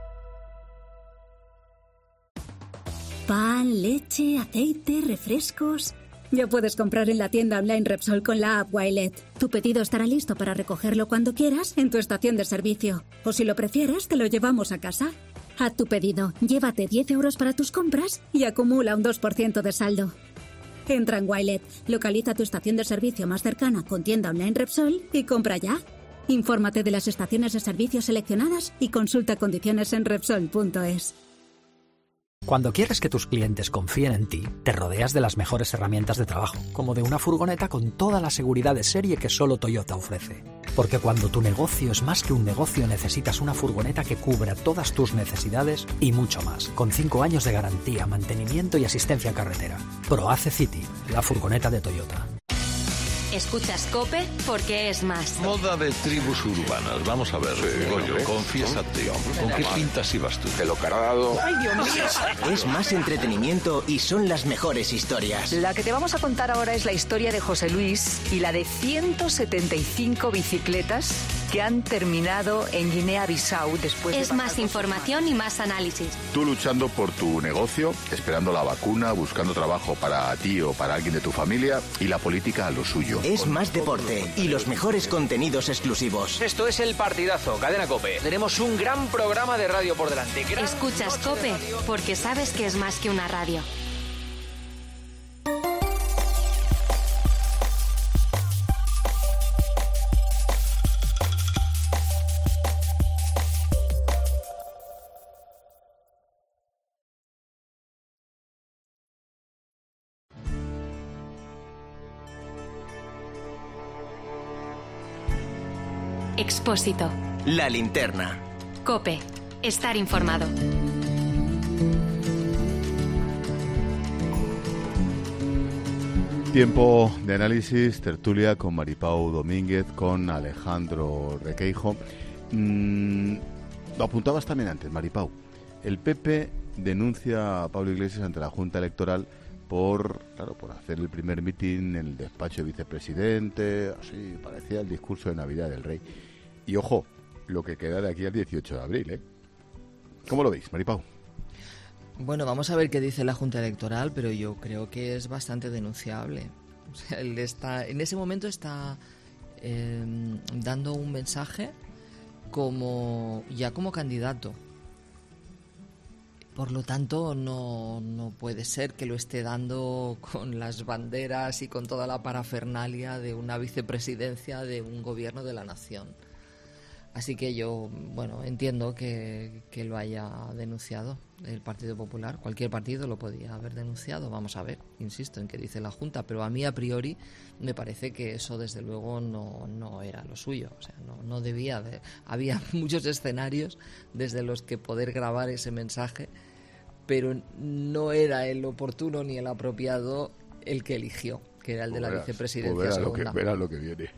Pan, leche, aceite, refrescos. Ya puedes comprar en la tienda online Repsol con la app Wilet. Tu pedido estará listo para recogerlo cuando quieras en tu estación de servicio. O si lo prefieres, te lo llevamos a casa. Haz tu pedido, llévate 10 euros para tus compras y acumula un 2% de saldo. Entra en Wilet, localiza tu estación de servicio más cercana con tienda online Repsol y compra ya. Infórmate de las estaciones de servicio seleccionadas y consulta condiciones en Repsol.es. Cuando quieres que tus clientes confíen en ti, te rodeas de las mejores herramientas de trabajo, como de una furgoneta con toda la seguridad de serie que solo Toyota ofrece. Porque cuando tu negocio es más que un negocio, necesitas una furgoneta que cubra todas tus necesidades y mucho más, con 5 años de garantía, mantenimiento y asistencia en carretera. ProAce City, la furgoneta de Toyota. Escuchas COPE porque es más. Moda de tribus urbanas. Vamos a ver, Goyo, confiésate. ¿Con qué pintas ibas tú? Pelo cargado. ¡Ay, Dios mío! Es más entretenimiento y son las mejores historias. La que te vamos a contar ahora es la historia de José Luis y la de 175 bicicletas que han terminado en Guinea-Bissau después de... Es más información y más análisis. Tú luchando por tu negocio, esperando la vacuna, buscando trabajo para ti o para alguien de tu familia, y la política a lo suyo. Es más deporte y los mejores contenidos exclusivos. Esto es El Partidazo, Cadena COPE. Tenemos un gran programa de radio por delante. Escuchas COPE porque sabes que es más que una radio. Expósito. La linterna. COPE. Estar informado. Tiempo de análisis, tertulia con Maripau Domínguez, con Alejandro Requeijo. Lo apuntabas también antes, Maripau. El PP denuncia a Pablo Iglesias ante la Junta Electoral por hacer el primer mitin en el despacho de vicepresidente. Así parecía el discurso de Navidad del Rey. Y ojo, lo que queda de aquí al 18 de abril, ¿eh? ¿Cómo lo veis, Maripau? Bueno, vamos a ver qué dice la Junta Electoral, pero yo creo que es bastante denunciable. O sea, él en ese momento está dando un mensaje como candidato. Por lo tanto, no puede ser que lo esté dando con las banderas y con toda la parafernalia de una vicepresidencia de un gobierno de la nación. Así que yo, entiendo que lo haya denunciado el Partido Popular. Cualquier partido lo podía haber denunciado. Vamos a ver, insisto, en qué dice la Junta. Pero a mí, a priori, me parece que eso, desde luego, no era lo suyo. O sea, no debía de... Había muchos escenarios desde los que poder grabar ese mensaje, pero no era el oportuno ni el apropiado el que eligió, que era el de la vicepresidencia segunda. Verá lo que viene.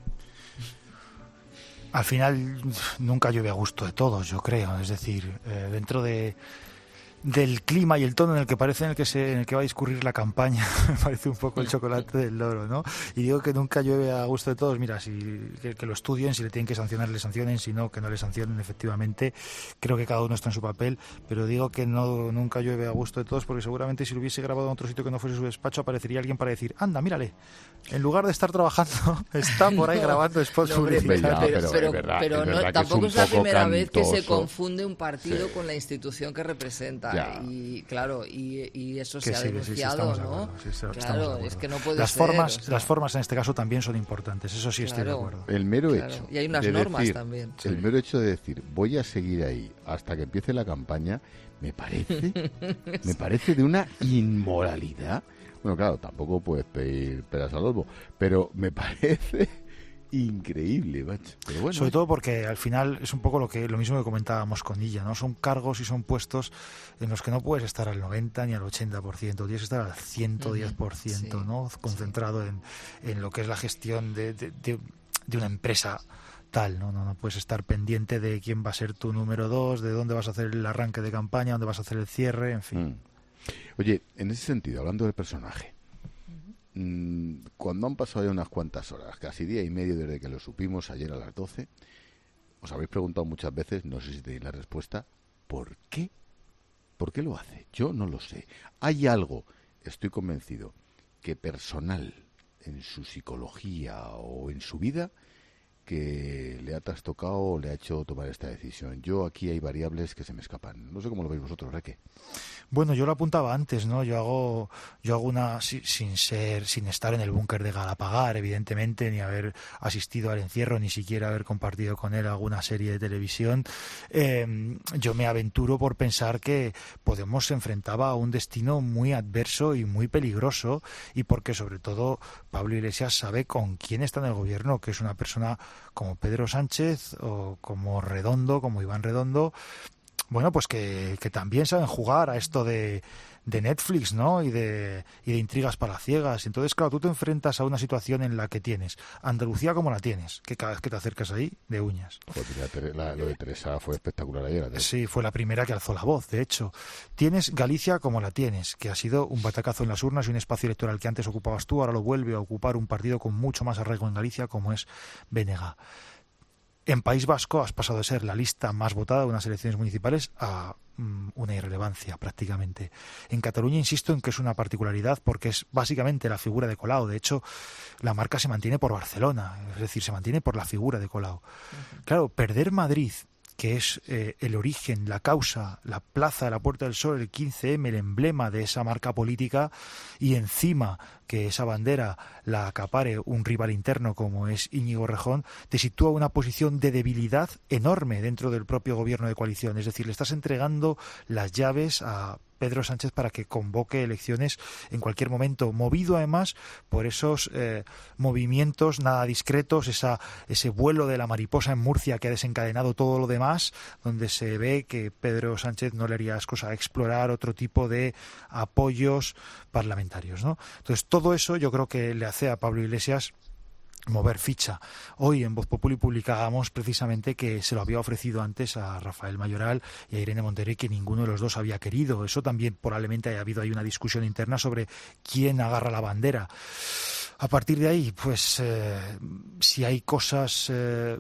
Al final nunca llueve a gusto de todos, yo creo. Es decir, dentro del clima y el tono en el que va a discurrir la campaña, me parece un poco el chocolate del loro, ¿no? Y digo que nunca llueve a gusto de todos. Mira, que lo estudien, si le tienen que sancionar, le sancionen, si no, que no le sancionen, efectivamente. Creo que cada uno está en su papel, pero digo que nunca llueve a gusto de todos, porque seguramente si lo hubiese grabado en otro sitio que no fuese su despacho, aparecería alguien para decir, anda, mírale, en lugar de estar trabajando, está por ahí grabando spots publicitarios. Pero tampoco es la primera vez que se confunde un partido con la institución que representa. Ya. Y claro, y eso que se ha denunciado, ¿no? Claro, es que no puede ser. Las formas en este caso también son importantes, eso sí estoy de acuerdo. El mero hecho. Y hay unas normas también. El mero hecho de decir, voy a seguir ahí hasta que empiece la campaña, me parece de una inmoralidad. Bueno, claro, tampoco puedes pedir peras al olmo, pero me parece increíble, macho. Pero bueno, sobre todo porque al final es un poco lo mismo que comentábamos con Illa, ¿no? Son cargos y son puestos en los que no puedes estar al 90 ni al 80%, tienes que estar al 110%, ¿no? Concentrado en lo que es la gestión de una empresa tal, ¿no? No puedes estar pendiente de quién va a ser tu número 2, de dónde vas a hacer el arranque de campaña, dónde vas a hacer el cierre, en fin. Oye, en ese sentido, hablando del personaje, cuando han pasado ya unas cuantas horas, casi día y medio desde que lo supimos ayer a las 12, os habéis preguntado muchas veces, no sé si tenéis la respuesta, ¿por qué? ¿Por qué lo hace? Yo no lo sé. Hay algo, estoy convencido, que personal en su psicología o en su vida, que le ha trastocado o le ha hecho tomar esta decisión? Yo aquí hay variables que se me escapan. No sé cómo lo veis vosotros, Reque. Bueno, yo lo apuntaba antes, ¿no? Yo hago una sin estar en el búnker de Galapagar, evidentemente, ni haber asistido al encierro, ni siquiera haber compartido con él alguna serie de televisión. Yo me aventuro por pensar que Podemos se enfrentaba a un destino muy adverso y muy peligroso, y porque sobre todo Pablo Iglesias sabe con quién está en el gobierno, que es una persona como Pedro Sánchez o como Redondo, como Iván Redondo, bueno, pues que también saben jugar a esto de Netflix, ¿no? Y de intrigas palaciegas. Entonces, claro, tú te enfrentas a una situación en la que tienes Andalucía como la tienes, que cada vez que te acercas ahí, de uñas. Joder, lo de Teresa fue espectacular ayer. Sí, fue la primera que alzó la voz, de hecho. Tienes Galicia como la tienes, que ha sido un batacazo en las urnas y un espacio electoral que antes ocupabas tú, ahora lo vuelve a ocupar un partido con mucho más arraigo en Galicia, como es BNG. En País Vasco has pasado de ser la lista más votada de unas elecciones municipales a una irrelevancia prácticamente. En Cataluña insisto en que es una particularidad porque es básicamente la figura de Colau. De hecho, la marca se mantiene por Barcelona, es decir, se mantiene por la figura de Colau. Uh-huh. Claro, perder Madrid, que es el origen, la causa, la plaza de la Puerta del Sol, el 15M, el emblema de esa marca política, y encima que esa bandera la acapare un rival interno como es Íñigo Errejón, te sitúa una posición de debilidad enorme dentro del propio gobierno de coalición. Es decir, le estás entregando las llaves a Pedro Sánchez para que convoque elecciones en cualquier momento, movido además por esos movimientos nada discretos, ese vuelo de la mariposa en Murcia que ha desencadenado todo lo demás, donde se ve que Pedro Sánchez no le haría asco a explorar otro tipo de apoyos parlamentarios, ¿no? Entonces, todo eso yo creo que le hace a Pablo Iglesias mover ficha. Hoy en Voz Populi publicábamos precisamente que se lo había ofrecido antes a Rafael Mayoral y a Irene Montero y que ninguno de los dos había querido. Eso también probablemente haya habido ahí una discusión interna sobre quién agarra la bandera. A partir de ahí, pues si hay cosas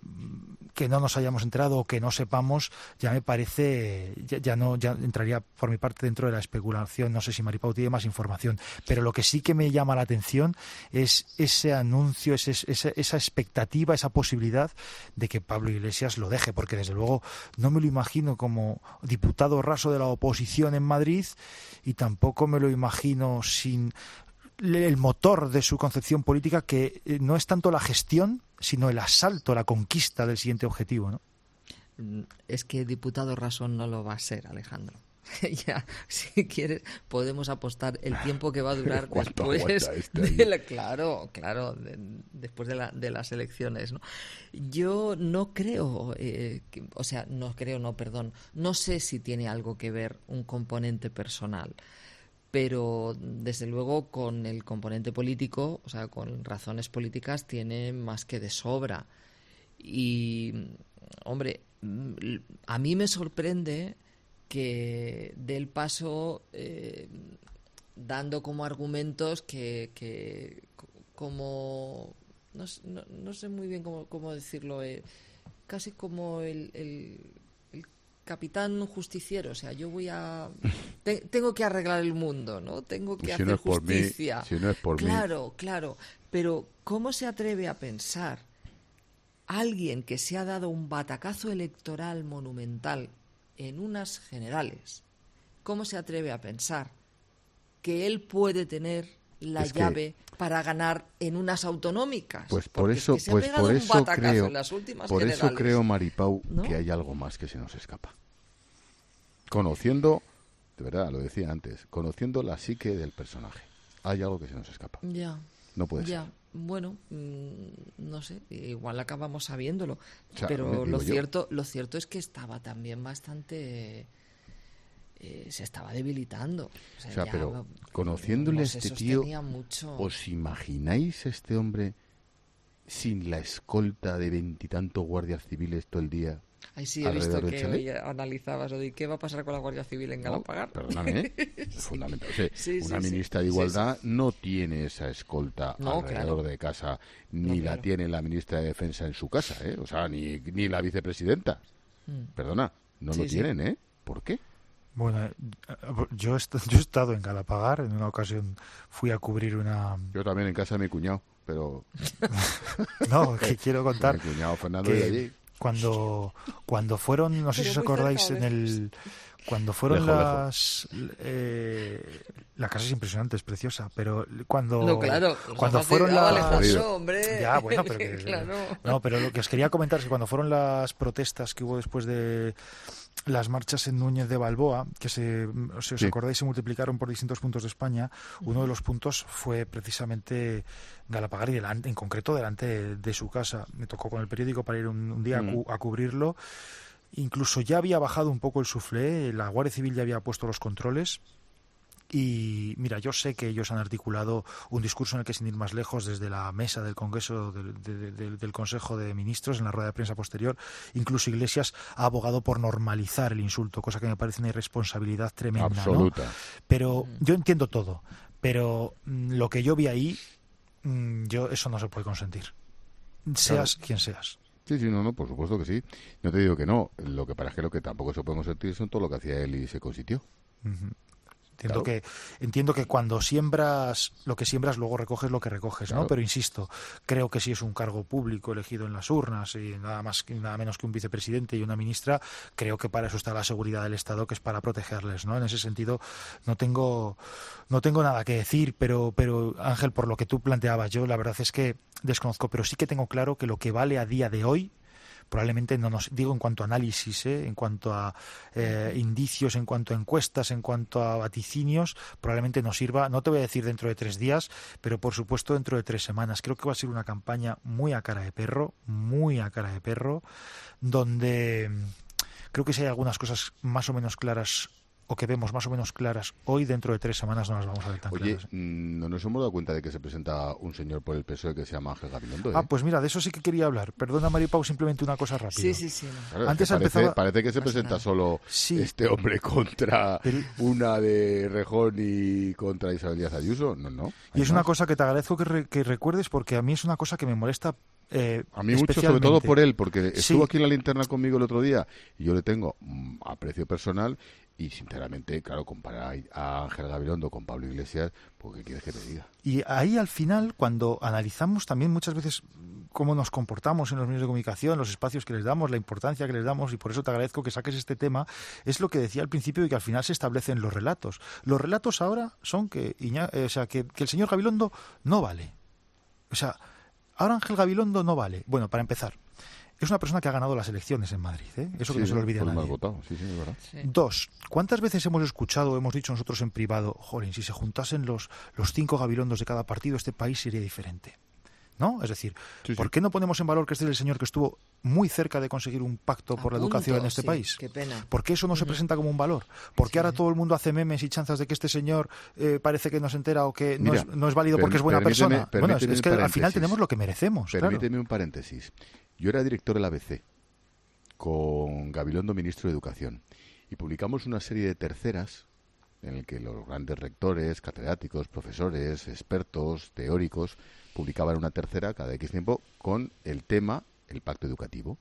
que no nos hayamos enterado o que no sepamos, ya me parece, ya entraría por mi parte dentro de la especulación. No sé si Maripau tiene más información, pero lo que sí que me llama la atención es ese anuncio, esa expectativa, esa posibilidad de que Pablo Iglesias lo deje, porque desde luego no me lo imagino como diputado raso de la oposición en Madrid y tampoco me lo imagino sin el motor de su concepción política, que no es tanto la gestión, sino el asalto, la conquista del siguiente objetivo, ¿no? Es que diputado raso no lo va a ser, Alejandro. Ya, si quieres, podemos apostar el tiempo que va a durar después después de las elecciones, ¿no? Yo no creo, no sé si tiene algo que ver un componente personal, pero desde luego con el componente político, o sea, con razones políticas, tiene más que de sobra. Y, hombre, a mí me sorprende que dé el paso dando como argumentos que como no sé muy bien cómo decirlo, casi como el capitán justiciero. O sea, yo tengo que arreglar el mundo, ¿no? Tengo que hacer justicia. Si no es por mí. Claro, pero ¿cómo se atreve a pensar alguien que se ha dado un batacazo electoral monumental en unas generales? ¿Cómo se atreve a pensar que él puede tener la llave para ganar en unas autonómicas? Pues por eso creo, Maripau, ¿no? Que hay algo más que se nos escapa. Conociendo, de verdad, lo decía antes, conociendo la psique del personaje, hay algo que se nos escapa. Ya. No puede ser. Bueno, no sé, igual acabamos sabiéndolo, o sea, pero lo cierto es que estaba también bastante se estaba debilitando. O sea, pero conociéndole a este tío, mucho. ¿os imagináis a este hombre sin la escolta de 20 y tantos guardias civiles todo el día? Ay, sí, he visto que hoy analizabas lo de qué va a pasar con la Guardia Civil en Galapagar. No, perdóname, es fundamental. O sea, una ministra de Igualdad no tiene esa escolta alrededor de casa, ni la tiene la ministra de Defensa en su casa, o sea, ni la vicepresidenta. Perdona, no lo tienen, ¿eh? ¿Por qué? Bueno, yo he estado en Galapagar, en una ocasión fui a cubrir una... Yo también en casa de mi cuñado, pero... No, que quiero contar mi cuñado Fernando que de allí. Cuando fueron, no sé si os acordáis, cuando fueron lejos. La casa es impresionante, es preciosa, pero cuando fueron hombre. Ya, bueno, pero que, claro. No, pero lo que os quería comentar es que cuando fueron las protestas que hubo después de las marchas en Núñez de Balboa, que si os acordáis se multiplicaron por distintos puntos de España, uno de los puntos fue precisamente Galapagar, y en concreto delante de su casa. Me tocó con el periódico para ir un día a cubrirlo. Incluso ya había bajado un poco el suflé, la Guardia Civil ya había puesto los controles. Y mira, yo sé que ellos han articulado un discurso en el que, sin ir más lejos, desde la mesa del Congreso del Consejo de Ministros, en la rueda de prensa posterior, incluso Iglesias ha abogado por normalizar el insulto, cosa que me parece una irresponsabilidad tremenda. Absoluta. ¿no? Pero yo entiendo todo, pero lo que yo vi ahí, eso no se puede consentir, seas quien seas. Sí, no, por supuesto que sí. No te digo que no. Lo que pasa es que lo que tampoco se puede consentir son todo lo que hacía él y se consintió. Entiendo que cuando siembras lo que siembras, luego recoges lo que recoges, ¿no? Pero insisto, creo que si es un cargo público elegido en las urnas y nada más y nada menos que un vicepresidente y una ministra, creo que para eso está la seguridad del Estado, que es para protegerles, ¿no? En ese sentido no tengo nada que decir, pero Ángel, por lo que tú planteabas, yo la verdad es que desconozco, pero sí que tengo claro que lo que vale a día de hoy probablemente no nos digo en cuanto a análisis, en cuanto a indicios, en cuanto a encuestas, en cuanto a vaticinios, probablemente nos sirva, no te voy a decir dentro de 3 días, pero por supuesto dentro de 3 semanas. Creo que va a ser una campaña muy a cara de perro, donde creo que si hay algunas cosas más o menos claras o que vemos más o menos claras hoy, dentro de 3 semanas no las vamos a ver tan claras. No nos hemos dado cuenta de que se presenta un señor por el PSOE que se llama Ángel Gabilondo. Pues mira, de eso sí que quería hablar. Perdona, Maripau, simplemente una cosa rápida. Sí. No. Claro, antes parece que se presenta solo este hombre contra una de Rejón y contra Isabel Díaz Ayuso. No. Y es una cosa que te agradezco que recuerdes, porque a mí es una cosa que me molesta. A mí mucho, sobre todo por él, porque estuvo aquí en la linterna conmigo el otro día y yo le tengo aprecio personal. Y sinceramente, claro, comparar a Ángel Gabilondo con Pablo Iglesias, pues ¿qué quieres que te diga? Y ahí al final, cuando analizamos también muchas veces cómo nos comportamos en los medios de comunicación, los espacios que les damos, la importancia que les damos, y por eso te agradezco que saques este tema, es lo que decía al principio y que al final se establecen los relatos. Los relatos ahora son que el señor Gabilondo no vale. O sea, ahora Ángel Gabilondo no vale. Bueno, para empezar, es una persona que ha ganado las elecciones en Madrid, eso que no se lo olvide a nadie. Sí, es verdad. Sí. 2, ¿cuántas veces hemos escuchado, hemos dicho nosotros en privado, jolín, si se juntasen los 5 Gabilondos de cada partido, este país sería diferente? ¿No? Es decir, ¿por qué no ponemos en valor que este es el señor que estuvo muy cerca de conseguir un pacto por la educación en este país? Qué pena. ¿Por qué eso no se presenta como un valor? ¿Por qué ahora todo el mundo hace memes y chanzas de que este señor parece que no se entera o que no es válido porque es buena persona? Bueno, es que al final tenemos lo que merecemos. Permíteme un paréntesis. Yo era director del ABC con Gabilondo, ministro de Educación, y publicamos una serie de terceras en el que los grandes rectores, catedráticos, profesores, expertos, teóricos, publicaban una tercera cada X tiempo con el tema, el pacto educativo.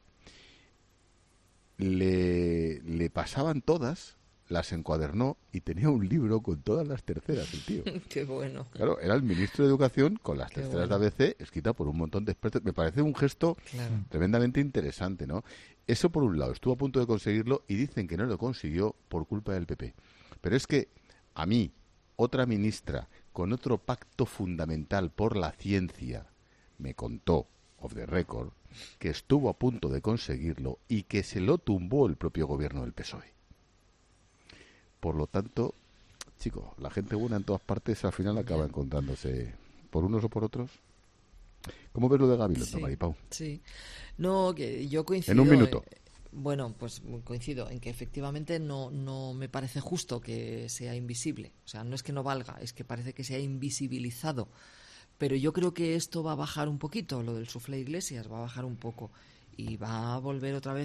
Le pasaban todas, las encuadernó y tenía un libro con todas las terceras, el tío. Qué bueno. Claro, era el ministro de Educación con las terceras de ABC, escrita por un montón de expertos. Me parece un gesto tremendamente interesante, ¿no? Eso por un lado, estuvo a punto de conseguirlo y dicen que no lo consiguió por culpa del PP. Pero es que a mí, otra ministra con otro pacto fundamental por la ciencia, me contó, off the record, que estuvo a punto de conseguirlo y que se lo tumbó el propio gobierno del PSOE. Por lo tanto, chicos, la gente buena en todas partes al final acaba encontrándose por unos o por otros. ¿Cómo ves lo de Gabilondo, Maripau? Sí. No, que yo coincido. En un minuto. Bueno, pues coincido en que efectivamente no me parece justo que sea invisible. O sea, no es que no valga, es que parece que se ha invisibilizado. Pero yo creo que esto va a bajar un poquito, lo del suflé Iglesias va a bajar un poco y va a volver otra vez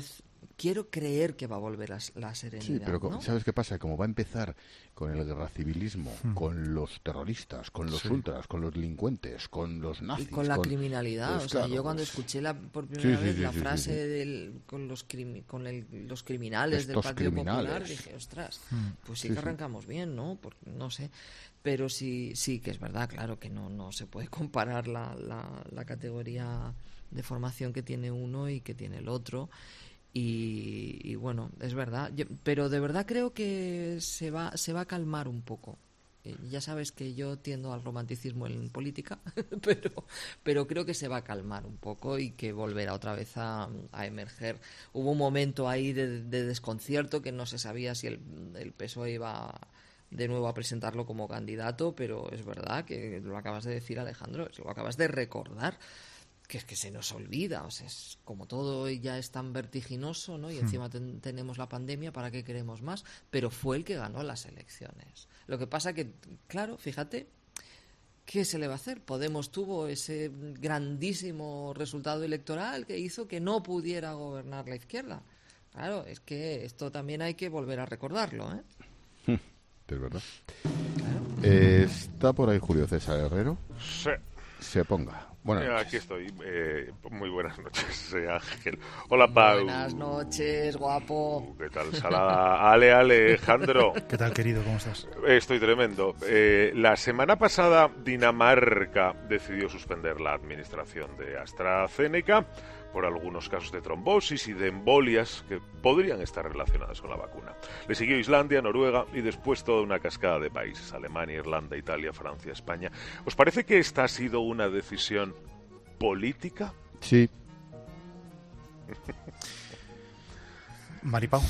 quiero creer que va a volver la serenidad. Sí, pero ¿no? ¿sabes qué pasa? Como va a empezar con el guerra civilismo, con los terroristas, con los ultras, con los delincuentes, con los nazis... Y con la criminalidad. Pues, o sea, claro, yo cuando escuché por primera vez la frase con los criminales del Partido Popular, dije, ostras, pues sí que arrancamos bien, ¿no? Porque, no sé. Pero sí que es verdad, claro, que no se puede comparar la categoría de formación que tiene uno y que tiene el otro. Y bueno, es verdad, pero de verdad creo que se va a calmar un poco. Ya sabes que yo tiendo al romanticismo en política, pero creo que se va a calmar un poco y que volverá otra vez a emerger. Hubo un momento ahí de desconcierto que no se sabía si el PSOE iba de nuevo a presentarlo como candidato, pero es verdad que lo acabas de decir, Alejandro, lo acabas de recordar. Que es que se nos olvida, o sea, es como todo ya es tan vertiginoso, ¿no? Y encima tenemos la pandemia, ¿para qué queremos más? Pero fue el que ganó las elecciones. Lo que pasa que, claro, fíjate, ¿qué se le va a hacer? Podemos tuvo ese grandísimo resultado electoral que hizo que no pudiera gobernar la izquierda. Claro, es que esto también hay que volver a recordarlo, ¿eh? Es verdad. Claro. ¿Está por ahí Julio César Herrero? Sí. Se ponga. Buenas Aquí estoy. Muy buenas noches, Ángel. Hola, Pau. Buenas noches, guapo. ¿Qué tal, Salada? Alejandro. ¿Qué tal, querido? ¿Cómo estás? Estoy tremendo. La semana pasada Dinamarca decidió suspender la administración de AstraZeneca por algunos casos de trombosis y de embolias que podrían estar relacionadas con la vacuna. Le siguió Islandia, Noruega y después toda una cascada de países, Alemania, Irlanda, Italia, Francia, España. ¿Os parece que esta ha sido una decisión política? Sí. Maripau.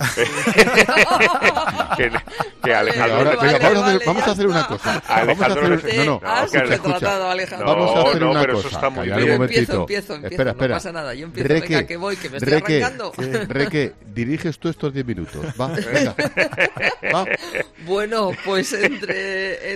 que Alejandro... Vamos a hacer una cosa. Alejandro, retratado, Alejandro. Vamos a hacer una pero cosa. Eso está muy bien. Empiezo. Espera. No pasa nada, yo empiezo. Venga, que voy, que me estoy arrancando. Reque, diriges tú estos 10 minutos. Va, venga. Va. Bueno, pues entre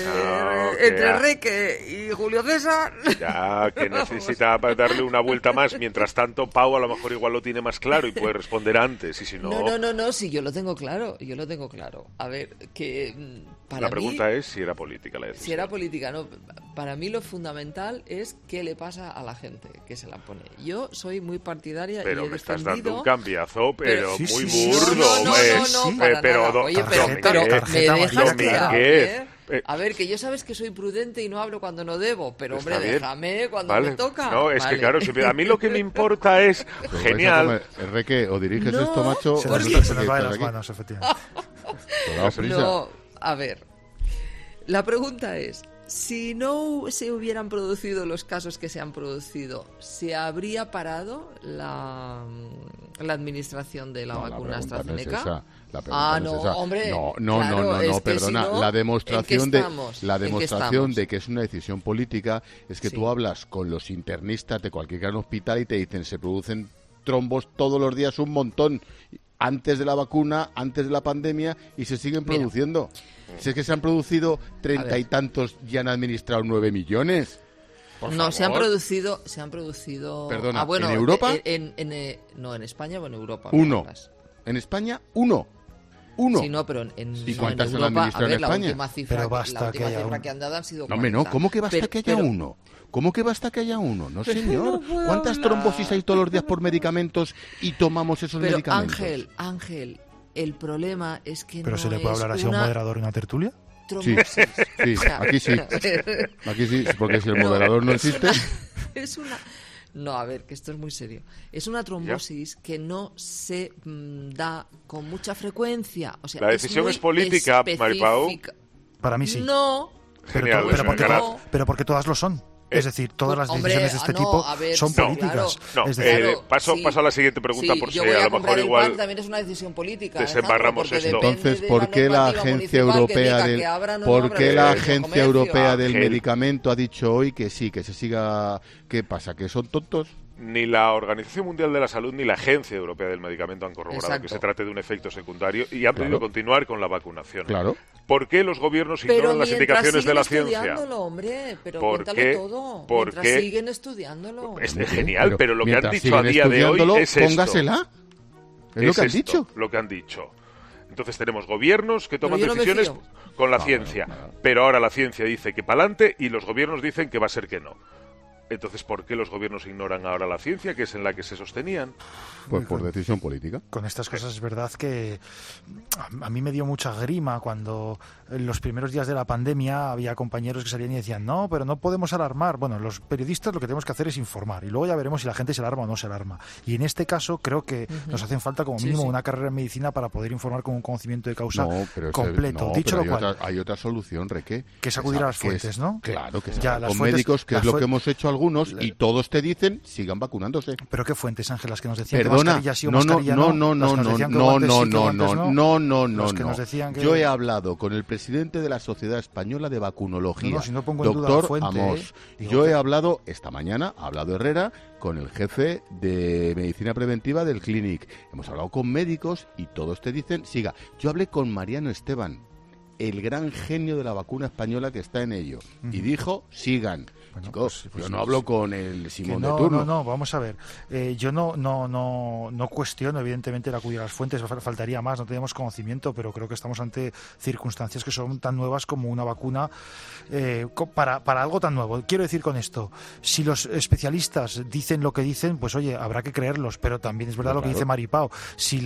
Reque y Julio César... Ya, que necesita darle una vuelta más. Mientras tanto, Pau a lo mejor igual lo tiene más claro y puede responder antes. Y si no... No, sí, yo lo tengo claro. A ver, que para la pregunta es si era política la decisión. Si era política, no. Para mí lo fundamental es qué le pasa a la gente que se la pone. Yo soy muy partidaria pero y he me estás defendido... dando un cambiazo, pero sí, muy sí, burdo. No, para nada. Oye, pero me dejas que a ver, que yo sabes que soy prudente y no hablo cuando no debo, pero hombre, déjame cuando me toca. No, es que claro, a mí lo que me importa es genial. Enrique, o diriges esto, macho, se nos va de las manos, efectivamente. No, a ver, la pregunta es, si no se hubieran producido los casos que se han producido, ¿se habría parado la administración de la vacuna AstraZeneca? Hombre. No, perdona. La demostración de que es una decisión política es que tú hablas con los internistas de cualquier gran hospital y te dicen se producen trombos todos los días un montón antes de la vacuna, antes de la pandemia y se siguen produciendo. Si es que se han producido 30 y tantos y han administrado 9 millones. No, se han producido. Perdona, bueno, ¿en Europa? No, en España o en Europa. 1. En España, 1. Sí, no, pero ¿Y cuántas en Europa, han administrado en España? La última cifra que han dado han sido 40. No, ¿cómo que basta que haya uno? ¿Cómo que basta que haya uno? No, señor. ¿Cuántas trombosis hay todos los días por medicamentos y tomamos esos medicamentos? Ángel, el problema es que ¿Pero se le puede hablar así a un moderador en una tertulia? Sí, aquí sí. Aquí sí, porque si el moderador no existe... Es una... No, a ver, que esto es muy serio. Es una trombosis que no se da con mucha frecuencia. O sea, la decisión es política, Maripau. Para mí sí. No. Pero porque todas lo son. Es decir, todas las decisiones de este tipo son políticas. Paso a la siguiente pregunta, por si a lo mejor igual también es una decisión política. Desembarramos esto. Entonces, ¿por qué la Agencia Europea del Medicamento ha dicho hoy que sí, que se siga? ¿Qué pasa? ¿Que son tontos? Ni la Organización Mundial de la Salud ni la Agencia Europea del Medicamento han corroborado que se trate de un efecto secundario y han pedido continuar con la vacunación. Claro. ¿Por qué los gobiernos ignoran las indicaciones de la ciencia? Hombre, pero todo. Mientras siguen estudiándolo. Es genial, pero lo que han dicho a día de hoy es esto. Póngasela. ¿Es lo que han dicho? Lo que han dicho. Entonces tenemos gobiernos que toman decisiones con la ciencia, pero ahora la ciencia dice que para adelante y los gobiernos dicen que va a ser que no. Entonces, ¿por qué los gobiernos ignoran ahora la ciencia, que es en la que se sostenían? Pues por decisión política. Con estas cosas es verdad que a mí me dio mucha grima cuando en los primeros días de la pandemia había compañeros que salían y decían, no, pero no podemos alarmar. Bueno, los periodistas lo que tenemos que hacer es informar y luego ya veremos si la gente se alarma o no se alarma. Y en este caso creo que nos hacen falta como mínimo una carrera en medicina para poder informar con un conocimiento de causa completo. Dicho lo cual, hay otra solución, Reque. Que es acudir a las fuentes, ¿no? Claro, que sea con médicos, que es lo que hemos hecho algunos, y todos te dicen, sigan vacunándose. ¿Pero qué fuentes, Ángel, las que nos decían Perdona, que mascarilla sí o mascarilla no? Yo he hablado con el presidente de la Sociedad Española de Vacunología, doctor Amos. Yo he hablado, esta mañana, ha hablado Herrera, con el jefe de medicina preventiva del Clínic. Hemos hablado con médicos y todos te dicen, siga. Yo hablé con Mariano Esteban, el gran genio de la vacuna española que está en ello, y dijo, sigan. Bueno, chicos, yo no hablo con el Simón de turno. No, vamos a ver. Yo no cuestiono, evidentemente, el acudir a las fuentes, faltaría más, no tenemos conocimiento, pero creo que estamos ante circunstancias que son tan nuevas como una vacuna para algo tan nuevo. Quiero decir con esto, si los especialistas dicen lo que dicen, pues oye, habrá que creerlos, pero también es verdad lo que dice Maripao. Si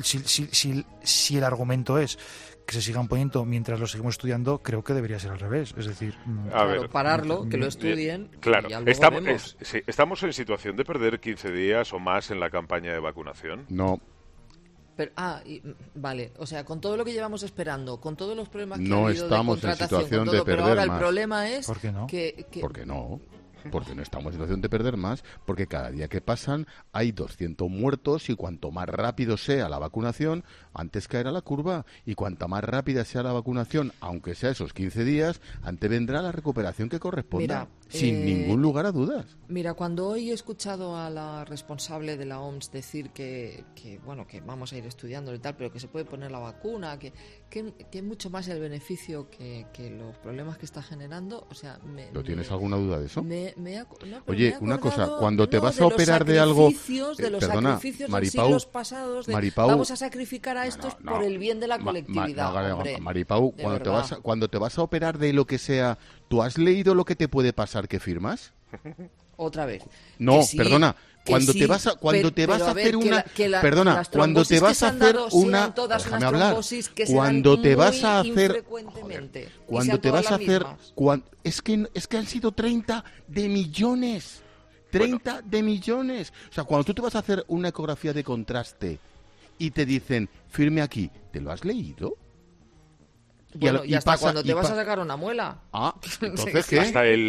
el argumento es que se sigan poniendo mientras lo seguimos estudiando, creo que debería ser al revés. Es decir, pararlo, que lo estudien. Claro, y ya luego vemos. ¿Estamos en situación de perder 15 días o más en la campaña de vacunación? No. Pero, vale, o sea, con todo lo que llevamos esperando, con todos los problemas que no ha habido estamos de contratación, en situación de perder pero ahora más. El problema es ¿por qué no? ¿Por qué no? Porque no estamos en situación de perder más, porque cada día que pasan hay 200 muertos y cuanto más rápido sea la vacunación, antes caerá la curva, y cuanta más rápida sea la vacunación, aunque sea esos 15 días, antes vendrá la recuperación que corresponda, sin ningún lugar a dudas. Mira, cuando hoy he escuchado a la responsable de la OMS decir que vamos a ir estudiando y tal, pero que se puede poner la vacuna, que mucho más el beneficio que los problemas que está generando, o sea... ¿Tienes alguna duda de eso? Oye, una cosa, cuando te vas a operar de algo... de los sacrificios de los siglos pasados, vamos a sacrificar a estos por el bien de la colectividad. Maripau, cuando te vas a operar de lo que sea, ¿tú has leído lo que te puede pasar que firmas? Otra vez. No, perdona. Cuando te vas a hacer una... Perdona, cuando te vas a hacer una... Déjame hablar. Cuando te vas a hacer... Cuando te vas a hacer... Es que han sido 30 de millones. 30 de millones. O sea, cuando tú te vas a hacer una ecografía de contraste y te dicen, firme aquí, ¿te lo has leído? Bueno, y hasta cuando te vas a sacar una muela. Entonces, ¿qué?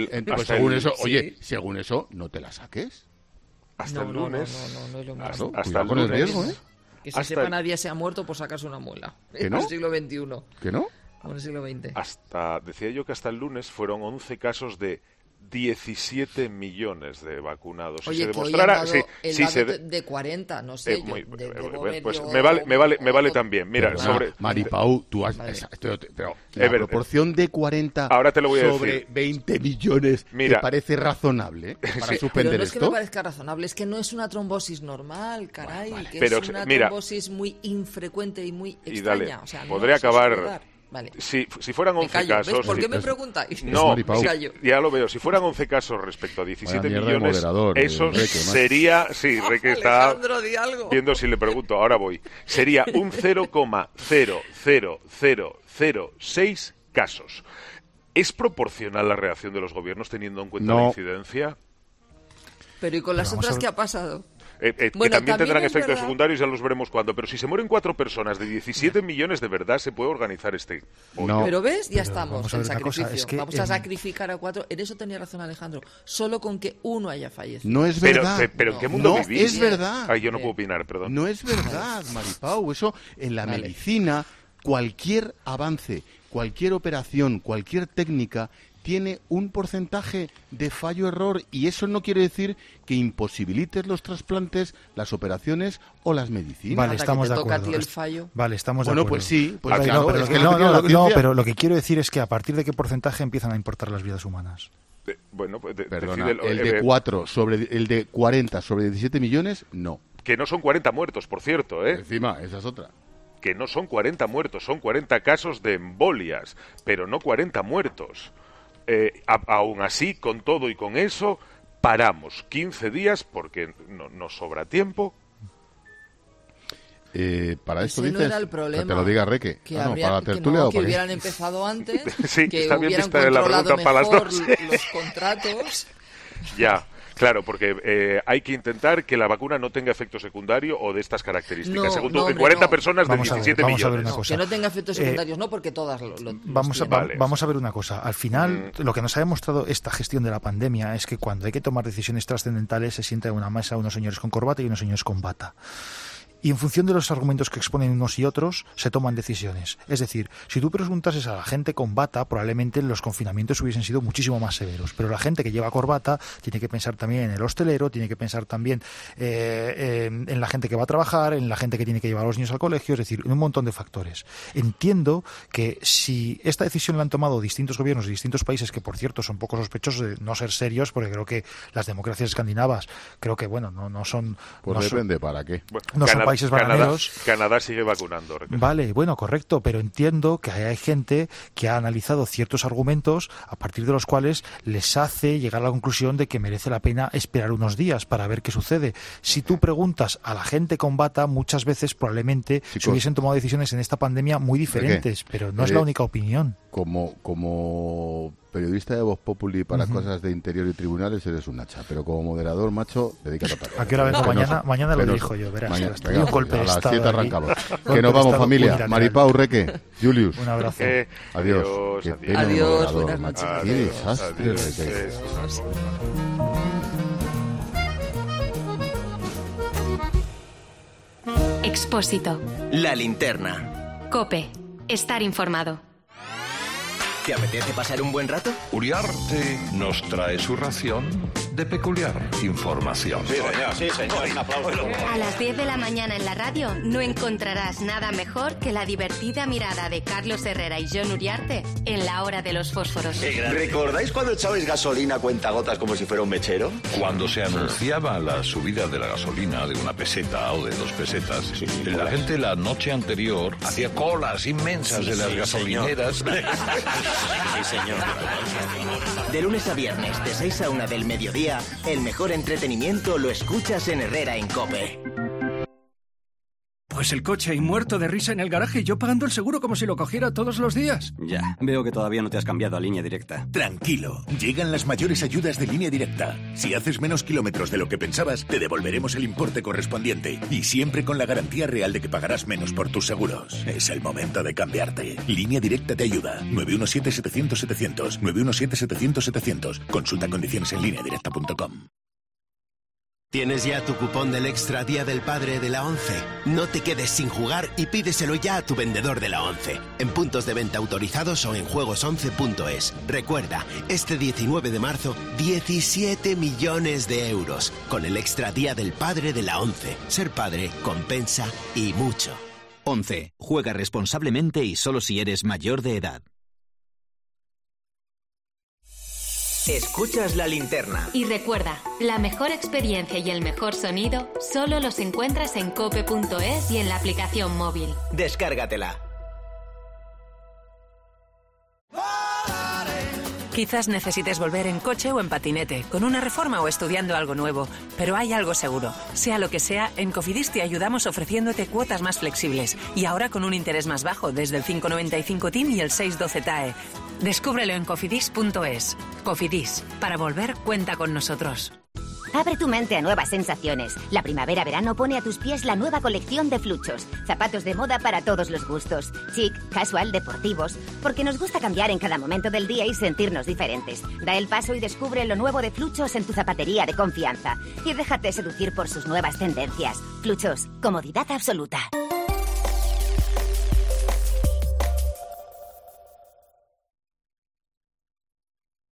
Según eso, no te la saques. Hasta el lunes. No es lo mismo. Claro, hasta el lunes. Riesgo, ¿eh? Que se sepa, nadie se ha muerto por sacarse una muela. ¿Que no? En el siglo XXI. ¿Que no? En el siglo XX. Decía yo que hasta el lunes fueron 11 casos de 17 millones de vacunados. Oye, si se demostrara, de 40, no sé. Pues me vale también. Mira, Maripau, tú has... Pero la proporción de 40 ahora te lo voy a sobre decir. 20 millones, ¿te parece razonable para suspender pero no esto? Es que me parezca razonable, es que no es una trombosis normal, caray, es una trombosis muy infrecuente y muy extraña. O sea, podría acabar... Vale. Si fueran 11 casos... ¿Ves? ¿Por qué me preguntáis? No, ya lo veo. Si fueran 11 casos respecto a 17 millones, eso sería... Sí, Reque está viendo si le pregunto. Ahora voy. Sería un 0,00006 casos. ¿Es proporcional la reacción de los gobiernos teniendo en cuenta la incidencia? Pero ¿y con las otras qué ha pasado? Que también tendrán efectos secundarios, ya los veremos cuándo. Pero si se mueren 4 personas de 17 millones, de verdad se puede organizar este... No. Pero ves, ya estamos en sacrificio. Vamos a sacrificar a 4. En eso tenía razón Alejandro. Solo con que uno haya fallecido. No es verdad. Pero ¿en qué mundo vivís? Es verdad. Ay, yo no puedo opinar, perdón. No es verdad, Maripau. Eso en la medicina, cualquier avance, cualquier operación, cualquier técnica... tiene un porcentaje de fallo-error y eso no quiere decir que imposibilites los trasplantes, las operaciones o las medicinas. Vale, estamos de acuerdo. ¿Toca a ti el fallo? Vale, estamos de acuerdo. Bueno, pues sí. Pues vale, claro, pero lo que quiero decir es que a partir de qué porcentaje empiezan a importar las vidas humanas. Perdona, el de 40 sobre 17 millones, no. Que no son 40 muertos, por cierto, ¿eh? Encima, esa es otra. Que no son 40 muertos, son 40 casos de embolias, pero no 40 muertos. Aún así, con todo y con eso, paramos 15 días porque nos sobra tiempo. Para esto ese dices, no era el problema, que te lo diga Reque. que, para tertulia, que hubieran empezado antes, sí, que está bien hubieran vista la controlado pregunta para las mejor dos. los contratos. Ya, claro, porque hay que intentar que la vacuna no tenga efecto secundario o de estas características. Según tú, en 40 personas de 17 millones. A ver una cosa. Que no tenga efectos secundarios, no porque todas vamos a ver una cosa. Al final, lo que nos ha demostrado esta gestión de la pandemia es que cuando hay que tomar decisiones trascendentales se sientan en una mesa unos señores con corbata y unos señores con bata. Y en función de los argumentos que exponen unos y otros, se toman decisiones. Es decir, si tú preguntases a la gente con bata, probablemente los confinamientos hubiesen sido muchísimo más severos. Pero la gente que lleva corbata tiene que pensar también en el hostelero, tiene que pensar también en la gente que va a trabajar, en la gente que tiene que llevar a los niños al colegio, es decir, en un montón de factores. Entiendo que si esta decisión la han tomado distintos gobiernos de distintos países, que por cierto son poco sospechosos de no ser serios, porque creo que las democracias escandinavas, creo que no son... Pues no depende son, para qué. No son países bananeros. Canadá sigue vacunando. Vale, bueno, correcto, pero entiendo que hay gente que ha analizado ciertos argumentos a partir de los cuales les hace llegar a la conclusión de que merece la pena esperar unos días para ver qué sucede. Si tú preguntas a la gente con bata, muchas veces probablemente se hubiesen tomado decisiones en esta pandemia muy diferentes, pero no es la única opinión. Como periodista de Voz Populi para cosas de interior y tribunales eres un hacha, pero como moderador, macho, dedícate a otra cosa. ¿A qué hora vengo? Mañana lo dirijo yo, verás. Mañana, Venga, un golpe a de las estado 7 arrancamos. Que nos vamos, familia. Maripau, Reque, Julius. Un abrazo. Adiós. Qué pena, adiós, moderador, buenas noches. macho. Qué desastre, Reque. Expósito. La linterna. COPE. Estar informado. ¿Te apetece pasar un buen rato? Uriarte nos trae su ración de peculiar información. Sí, señor. Un aplauso. A las 10 de la mañana en la radio no encontrarás nada mejor que la divertida mirada de Carlos Herrera y Jon Uriarte en la hora de los fósforos. ¿Recordáis cuando echabais gasolina a cuentagotas como si fuera un mechero? Cuando se anunciaba la subida de la gasolina de 1 peseta o de 2 pesetas, la gente la noche anterior hacía colas inmensas de las gasolineras. Sí, señor. De lunes a viernes, de 6 a 1 del mediodía, el mejor entretenimiento lo escuchas en Herrera en COPE. Pues el coche ahí muerto de risa en el garaje y yo pagando el seguro como si lo cogiera todos los días. Ya, veo que todavía no te has cambiado a Línea Directa. Tranquilo, llegan las mayores ayudas de Línea Directa. Si haces menos kilómetros de lo que pensabas, te devolveremos el importe correspondiente. Y siempre con la garantía real de que pagarás menos por tus seguros. Es el momento de cambiarte. Línea Directa te ayuda. 917-700-700. 917-700-700. Consulta condiciones en lineadirecta.com. ¿Tienes ya tu cupón del Extra Día del Padre de la ONCE? No te quedes sin jugar y pídeselo ya a tu vendedor de la ONCE, en puntos de venta autorizados o en juegos11.es. Recuerda, este 19 de marzo, 17 millones de euros, con el Extra Día del Padre de la ONCE. Ser padre compensa y mucho. 11. Juega responsablemente y solo si eres mayor de edad. Escuchas la linterna. Y recuerda, la mejor experiencia y el mejor sonido solo los encuentras en cope.es y en la aplicación móvil. Descárgatela. Quizás necesites volver en coche o en patinete, con una reforma o estudiando algo nuevo, pero hay algo seguro. Sea lo que sea, en Cofidis te ayudamos ofreciéndote cuotas más flexibles y ahora con un interés más bajo desde el 5,95 TIM y el 6,12 TAE. Descúbrelo en cofidis.es. Cofidis, para volver cuenta con nosotros. Abre tu mente a nuevas sensaciones. La primavera-verano pone a tus pies la nueva colección de Fluchos. Zapatos de moda para todos los gustos. Chic, casual, deportivos. Porque nos gusta cambiar en cada momento del día y sentirnos diferentes. Da el paso y descubre lo nuevo de Fluchos en tu zapatería de confianza. Y déjate seducir por sus nuevas tendencias. Fluchos, comodidad absoluta.